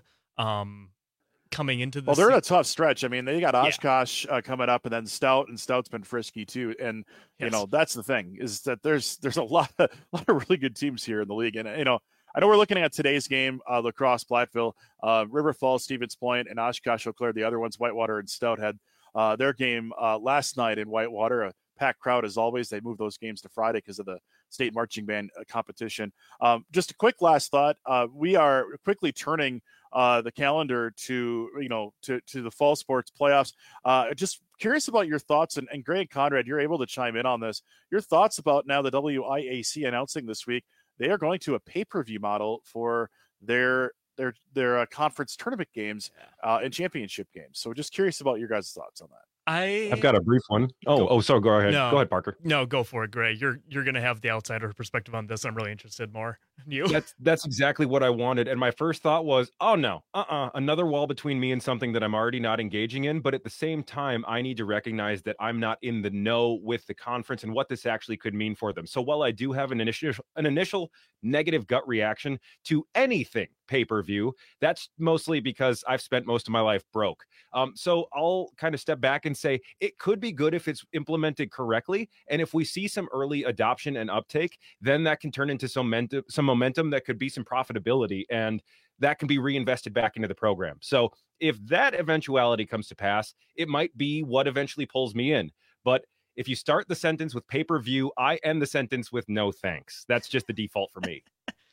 Coming into this, they're in a tough stretch. I mean, they got Oshkosh coming up, and then Stout's been frisky too. And that's the thing, is that there's a lot of really good teams here in the league. And I know we're looking at today's game, lacrosse, Platteville, River Falls, Stevens Point, and Oshkosh, Eau Claire. The other ones, Whitewater and Stout, had their game last night in Whitewater. A packed crowd as always. They moved those games to Friday because of the state marching band competition. Just a quick last thought. We are quickly turning the calendar to the fall sports playoffs. Just curious about your thoughts, and Greg Conrad, you're able to chime in on this. Your thoughts about now the WIAC announcing this week they are going to a pay-per-view model for their conference tournament games and championship games. So just curious about your guys' thoughts on that. I've got a brief one. Sorry. Go ahead. No, go ahead, Parker. No, go for it, Gray. You're going to have the outsider perspective on this. I'm really interested more. You? That's exactly what I wanted. And my first thought was, oh no, another wall between me and something that I'm already not engaging in. But at the same time, I need to recognize that I'm not in the know with the conference and what this actually could mean for them. So while I do have an initial negative gut reaction to anything pay-per-view, that's mostly because I've spent most of my life broke. So I'll kind of step back and say it could be good if it's implemented correctly. And if we see some early adoption and uptake, then that can turn into some momentum that could be some profitability, and that can be reinvested back into the program. So if that eventuality comes to pass, it might be what eventually pulls me in. But if you start the sentence with pay-per-view, I end the sentence with no thanks. That's just the default for me.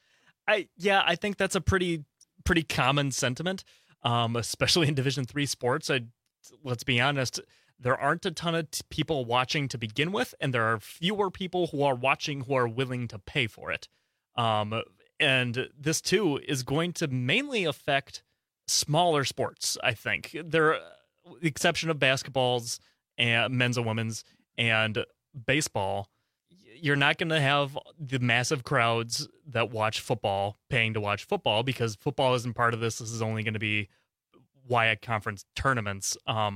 I think that's a pretty common sentiment, especially in Division III sports. Let's be honest, there aren't a ton of people watching to begin with, and there are fewer people who are watching who are willing to pay for it. And this too is going to mainly affect smaller sports, I think. The exception of basketballs and men's and women's and baseball. You're not going to have the massive crowds that watch football paying to watch football, because football isn't part of this. This is only going to be WIAC conference tournaments.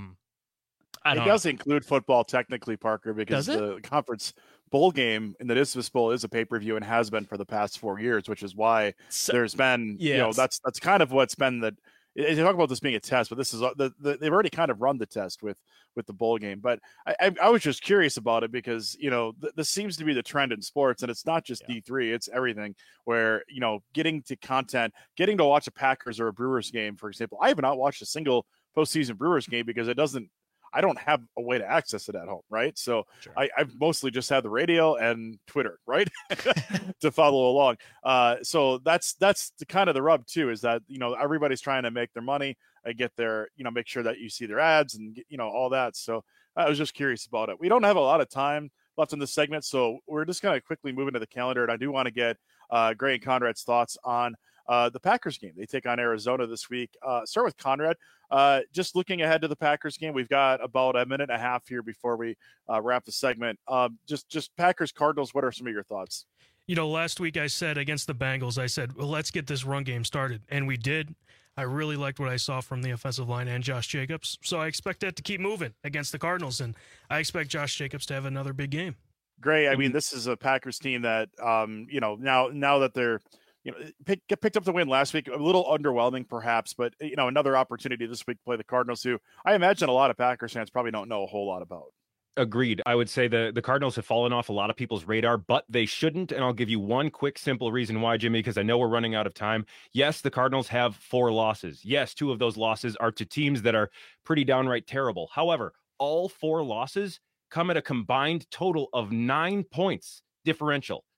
It does include football technically, Parker, because the conference bowl game in the Isthmus Bowl is a pay-per-view and has been for the past 4 years, which is why there's been, that's kind of what's been the. They talk about this being a test, but this is they've already kind of run the test with the bowl game. But I was just curious about it because this seems to be the trend in sports, and it's not just D3; it's everything. Where getting to content, getting to watch a Packers or a Brewers game, for example. I have not watched a single postseason Brewers game because I don't have a way to access it at home, right? So sure. I've mostly just had the radio and Twitter, right, to follow along. So that's the kind of the rub too, is that everybody's trying to make their money, get their make sure that you see their ads and all that. So I was just curious about it. We don't have a lot of time left in this segment, so we're just going to quickly move into the calendar, and I do want to get Gray and Conrad's thoughts on the Packers game. They take on Arizona this week. Start with Conrad. Just looking ahead to the Packers game, we've got about a minute and a half here before we wrap the segment. Just Packers Cardinals. What are some of your thoughts? Last week I said against the Bengals, I said, well, let's get this run game started. And we did. I really liked what I saw from the offensive line and Josh Jacobs. So I expect that to keep moving against the Cardinals. And I expect Josh Jacobs to have another big game. Gray, I mean, this is a Packers team that, now that they're, picked up the win last week, a little underwhelming perhaps, but another opportunity this week to play the Cardinals, who I imagine a lot of Packers fans probably don't know a whole lot about. Agreed. I would say the Cardinals have fallen off a lot of people's radar, but they shouldn't. And I'll give you one quick, simple reason why, Jimmy, because I know we're running out of time. Yes, the Cardinals have 4 losses. Yes, 2 of those losses are to teams that are pretty downright terrible. However, all 4 losses come at a combined total of 9 points differential.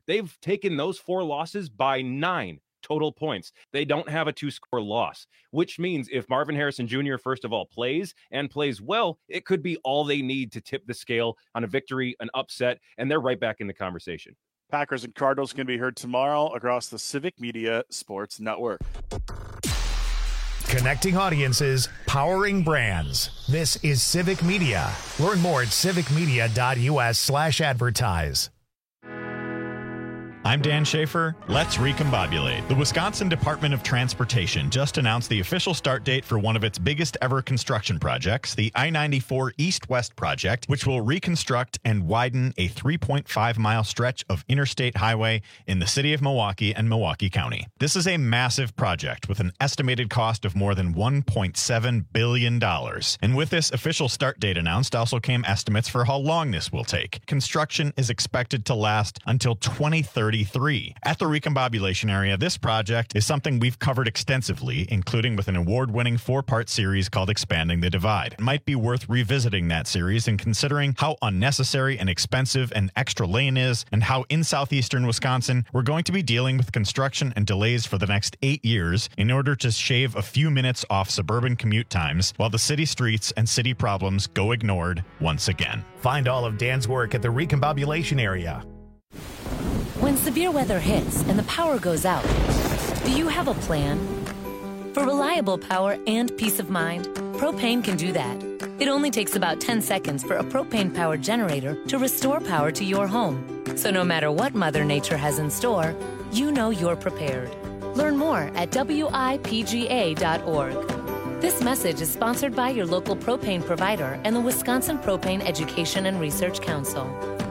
They've taken those 4 losses by 9 total points. They don't have a 2-score loss, which means if Marvin Harrison Jr., first of all, plays and plays well, it could be all they need to tip the scale on a victory, an upset, and they're right back in the conversation. Packers and Cardinals can be heard tomorrow across the Civic Media Sports Network. Connecting audiences, powering brands. This is Civic Media. Learn more at civicmedia.us/advertise. I'm Dan Schaefer. Let's recombobulate. The Wisconsin Department of Transportation just announced the official start date for one of its biggest ever construction projects, the I-94 East-West project, which will reconstruct and widen a 3.5-mile stretch of interstate highway in the city of Milwaukee and Milwaukee County. This is a massive project with an estimated cost of more than $1.7 billion. And with this official start date announced also came estimates for how long this will take. Construction is expected to last until 2030. At the recombobulation area, this project is something we've covered extensively, including with an award-winning 4-part series called Expanding the Divide. It might be worth revisiting that series and considering how unnecessary and expensive an extra lane is, and how in southeastern Wisconsin we're going to be dealing with construction and delays for the next 8 years in order to shave a few minutes off suburban commute times, while the city streets and city problems go ignored once again. Find all of Dan's work at the recombobulation area. When severe weather hits and the power goes out, do you have a plan? For reliable power and peace of mind, propane can do that. It only takes about 10 seconds for a propane-powered generator to restore power to your home. So no matter what Mother Nature has in store, you know you're prepared. Learn more at WIPGA.org. This message is sponsored by your local propane provider and the Wisconsin Propane Education and Research Council.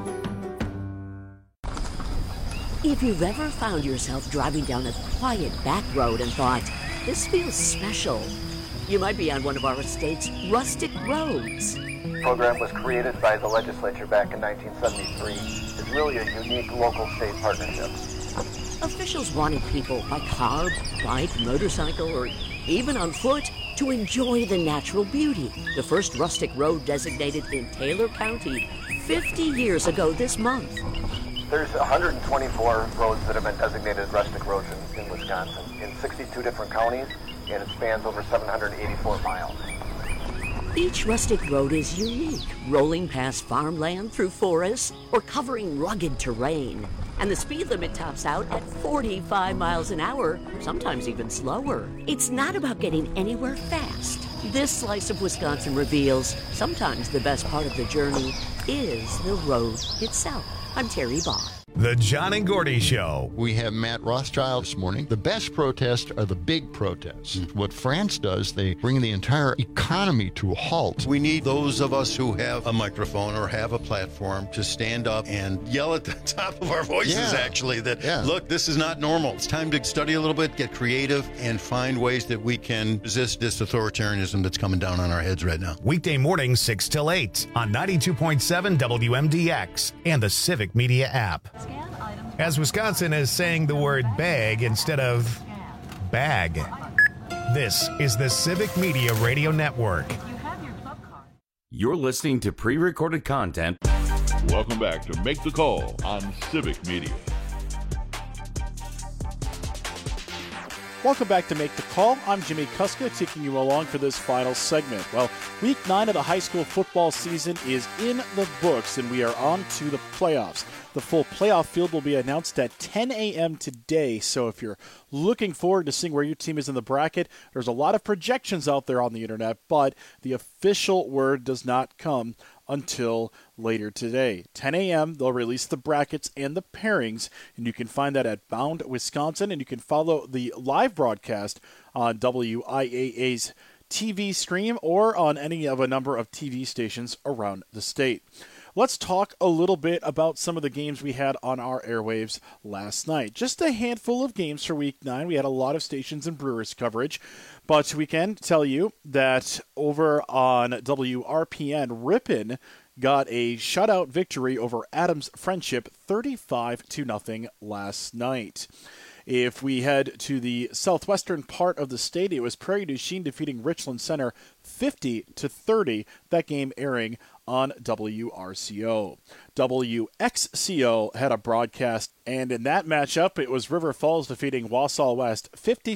If you've ever found yourself driving down a quiet back road and thought, this feels special, you might be on one of our state's rustic roads. The program was created by the legislature back in 1973. It's really a unique local-state partnership. Officials wanted people by car, bike, motorcycle, or even on foot to enjoy the natural beauty. The first rustic road designated in Taylor County 50 years ago this month. There's 124 roads that have been designated rustic roads in Wisconsin in 62 different counties, and it spans over 784 miles. Each rustic road is unique, rolling past farmland through forests or covering rugged terrain. And the speed limit tops out at 45 miles an hour, sometimes even slower. It's not about getting anywhere fast. This slice of Wisconsin reveals sometimes the best part of the journey is the road itself. I'm Terry Bond. The John and Gordy Show. We have Matt Rothschild this morning. The best protests are the big protests. What France does, they bring the entire economy to a halt. We need those of us who have a microphone or have a platform to stand up and yell at the top of our voices, actually, that, look, this is not normal. It's time to study a little bit, get creative, and find ways that we can resist this authoritarianism that's coming down on our heads right now. Weekday mornings 6 till 8 on 92.7 WMDX and the Civic Media app. As Wisconsin is saying the word bag instead of bag. This is the Civic Media Radio Network. You're listening to pre-recorded content. Welcome back to Make the Call on Civic Media. Welcome back to Make the Call. I'm Jimmy Kuska, taking you along for this final segment. Well, Week 9 of the high school football season is in the books, and we are on to the playoffs. The full playoff field will be announced at 10 a.m. today, so if you're looking forward to seeing where your team is in the bracket, there's a lot of projections out there on the internet, but the official word does not come until later today. 10 a.m., they'll release the brackets and the pairings, and you can find that at Bound Wisconsin, and you can follow the live broadcast on WIAA's TV stream or on any of a number of TV stations around the state. Let's talk a little bit about some of the games we had on our airwaves last night. Just a handful of games for Week 9. We had a lot of stations and Brewers coverage, but we can tell you that over on WRPN, Ripon got a shutout victory over Adams Friendship 35-0 last night. If we head to the southwestern part of the state, it was Prairie du Chien defeating Richland Center 50-30, that game airing on WRCO. WXCO had a broadcast, and in that matchup, it was River Falls defeating Wausau West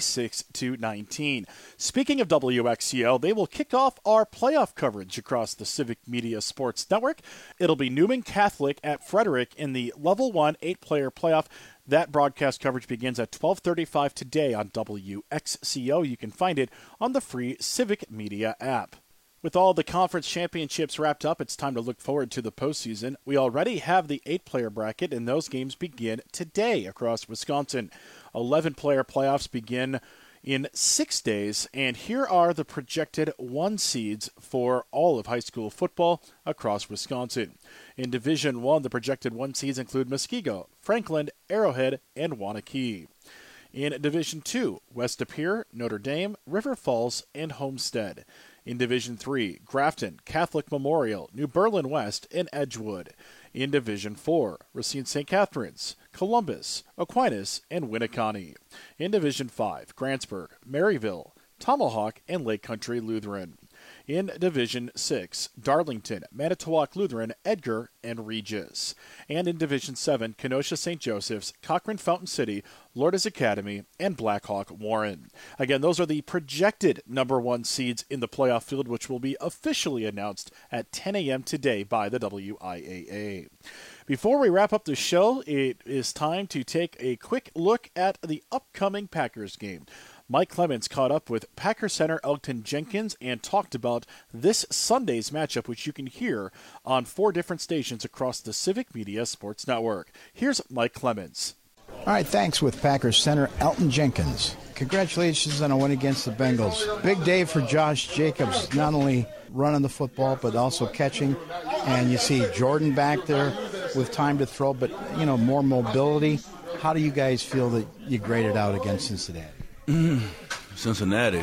56-19. Speaking of WXCO, they will kick off our playoff coverage across the Civic Media Sports Network. It'll be Newman Catholic at Frederick in the Level 1 8-player playoff. That broadcast coverage begins at 12:35 today on WXCO. You can find it on the free Civic Media app. With all the conference championships wrapped up, it's time to look forward to the postseason. We already have the 8-player bracket, and those games begin today across Wisconsin. 11-player playoffs begin in 6 days, and here are the projected 1 seeds for all of high school football across Wisconsin. In Division 1, the projected 1 seeds include Muskego, Franklin, Arrowhead, and Waunakee. In Division 2, West Appear, Notre Dame, River Falls, and Homestead. In Division 3, Grafton, Catholic Memorial, New Berlin West, and Edgewood. In Division 4, Racine St. Catharines, Columbus, Aquinas, and Winneconne. In Division 5, Grantsburg, Maryville, Tomahawk, and Lake Country Lutheran. In Division 6, Darlington, Manitowoc Lutheran, Edgar, and Regis. And in Division 7, Kenosha St. Joseph's, Cochrane Fountain City, Lourdes Academy, and Blackhawk Warren. Again, those are the projected number 1 seeds in the playoff field, which will be officially announced at 10 a.m. today by the WIAA. Before we wrap up the show, it is time to take a quick look at the upcoming Packers game. Mike Clemens caught up with Packer center Elgton Jenkins and talked about this Sunday's matchup, which you can hear on 4 different stations across the Civic Media Sports Network. Here's Mike Clemens. All right, thanks with Packers center Elgton Jenkins. Congratulations on a win against the Bengals. Big day for Josh Jacobs, not only running the football but also catching. And you see Jordan back there with time to throw, but, more mobility. How do you guys feel that you graded out against Cincinnati? Cincinnati.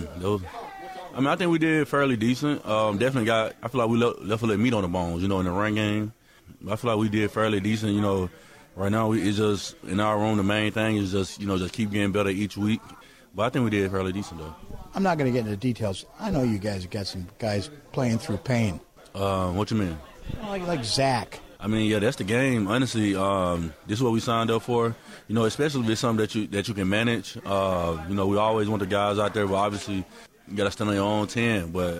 I think we did fairly decent. I feel like we left a little meat on the bones, in the run game. I feel like we did fairly decent, Right now, it's just, in our room, the main thing is just keep getting better each week. But I think we did fairly decent, though. I'm not going to get into details. I know you guys have got some guys playing through pain. What you mean? Like Zach. That's the game. Honestly, this is what we signed up for. Especially if it's something that you can manage. We always want the guys out there, but obviously you got to stand on your own 10. But,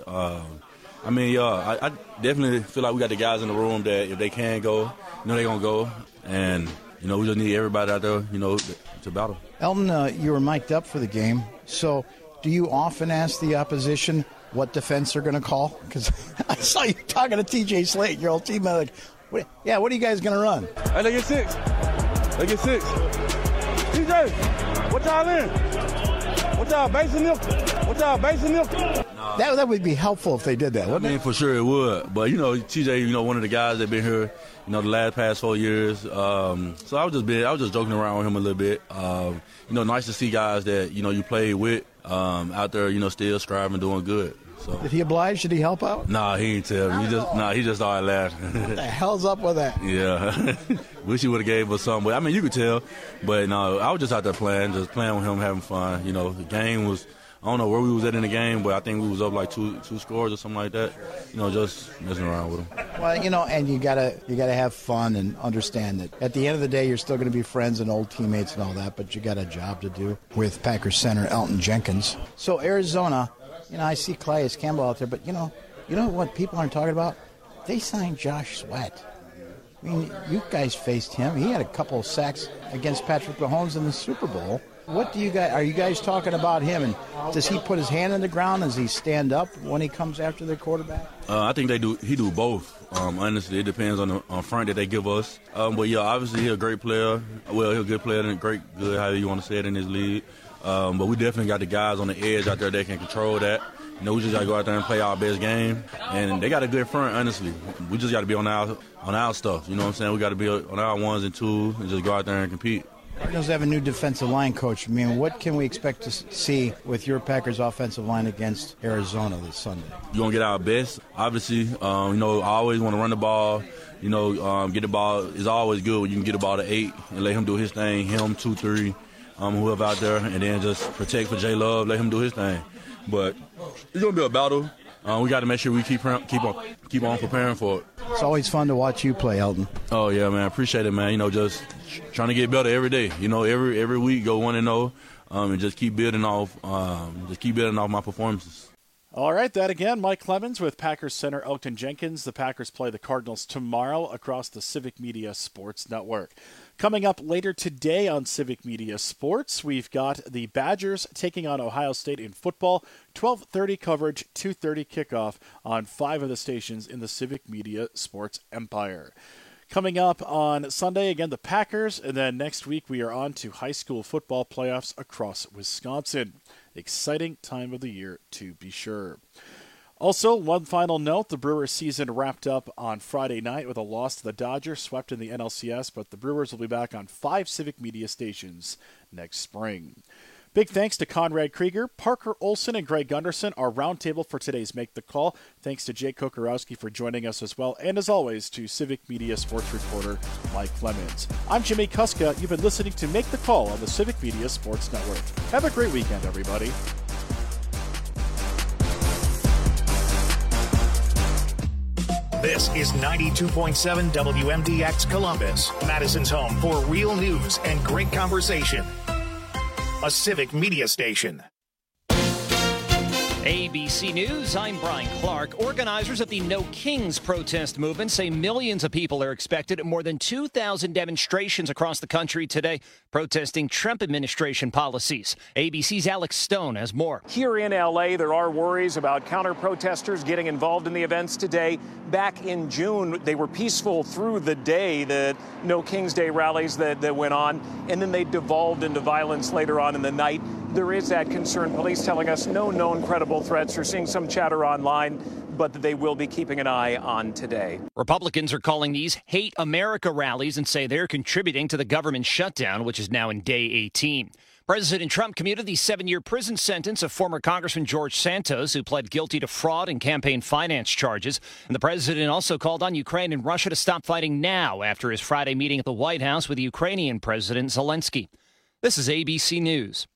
I definitely feel like we got the guys in the room that if they can go, they're going to go. And, we just need everybody out there, to battle. Elton, you were mic'd up for the game. So do you often ask the opposition what defense they're going to call? Because I saw you talking to T.J. Slate, your old teammate. What are you guys going to run? Hey, they get 6. T.J., what y'all in? What y'all basing milk? That would be helpful if they did that, wouldn't it? For sure it would. But, TJ, one of the guys that been here, the past 4 years. So I was just joking around with him a little bit. Nice to see guys that, you played with out there, still striving, doing good. So. Did he oblige? Did he help out? Nah, he didn't tell me. He just started laughing. What the hell's up with that? Yeah. Wish he would have gave us something. But, you could tell. But, no, I was just out there playing with him, having fun. The game was, I don't know where we was at in the game, but I think we was up like two scores or something like that. Just messing around with him. Well, and you gotta have fun and understand that at the end of the day, you're still going to be friends and old teammates and all that, but you got a job to do with Packers center Elgton Jenkins. So Arizona, I see Calais Campbell out there, but you know what people aren't talking about? They signed Josh Sweat. You guys faced him. He had a couple of sacks against Patrick Mahomes in the Super Bowl. What do you guys? Are you guys talking about him? And does he put his hand in the ground? Does he stand up when he comes after their quarterback? I think they do. He do both. Honestly, it depends on the front that they give us. But yeah, obviously he's a great player. Well, he's a good player and good, however you want to say it in this league. But we definitely got the guys on the edge out there that can control that. We just got to go out there and play our best game. And they got a good front, honestly. We just got to be on our stuff. You know what I'm saying? We got to be on our 1s and 2s and just go out there and compete. Cardinals have a new defensive line coach. What can we expect to see with your Packers offensive line against Arizona this Sunday? You're going to get our best. Obviously, I always want to run the ball. Get the ball. It's always good when you can get the ball to 8 and let him do his thing, 2, 3, whoever out there, and then just protect for J. Love, let him do his thing. But it's going to be a battle. we got to make sure we keep on preparing for it. It's always fun to watch you play, Elton. Oh yeah, man, appreciate it, man. You know, just trying to get better every day. You know, every week go 1-0, and just keep building off my performances. All right, that again, Mike Clemens with Packers center Elgton Jenkins. The Packers play the Cardinals tomorrow across the Civic Media Sports Network. Coming up later today on Civic Media Sports, we've got the Badgers taking on Ohio State in football. 12:30 coverage, 2:30 kickoff on 5 of the stations in the Civic Media Sports empire. Coming up on Sunday, again, the Packers, and then next week we are on to high school football playoffs across Wisconsin. Exciting time of the year, to be sure. Also, one final note, the Brewers season wrapped up on Friday night with a loss to the Dodgers, swept in the NLCS, but the Brewers will be back on 5 Civic Media stations next spring. Big thanks to Conrad Krieger, Parker Olson, and Greg Gunderson, our roundtable for today's Make the Call. Thanks to Jake Kokorowski for joining us as well, and as always, to Civic Media sports reporter Mike Clemens. I'm Jimmy Kuska. You've been listening to Make the Call on the Civic Media Sports Network. Have a great weekend, everybody. This is 92.7 WMDX Columbus, Madison's home for real news and great conversation. A Civic Media station. ABC News, I'm Brian Clark. Organizers of the No Kings protest movement say millions of people are expected at more than 2,000 demonstrations across the country today, protesting Trump administration policies. ABC's Alex Stone has more. Here in L.A., there are worries about counter-protesters getting involved in the events today. Back in June, they were peaceful through the day, the No Kings Day rallies that went on, and then they devolved into violence later on in the night. There is that concern. Police telling us no known credible threats. We're seeing some chatter online, but that they will be keeping an eye on today. Republicans are calling these Hate America rallies and say they're contributing to the government shutdown, which is now in day 18. President Trump commuted the 7-year prison sentence of former Congressman George Santos, who pled guilty to fraud and campaign finance charges. And the president also called on Ukraine and Russia to stop fighting now after his Friday meeting at the White House with Ukrainian President Zelensky. This is ABC News.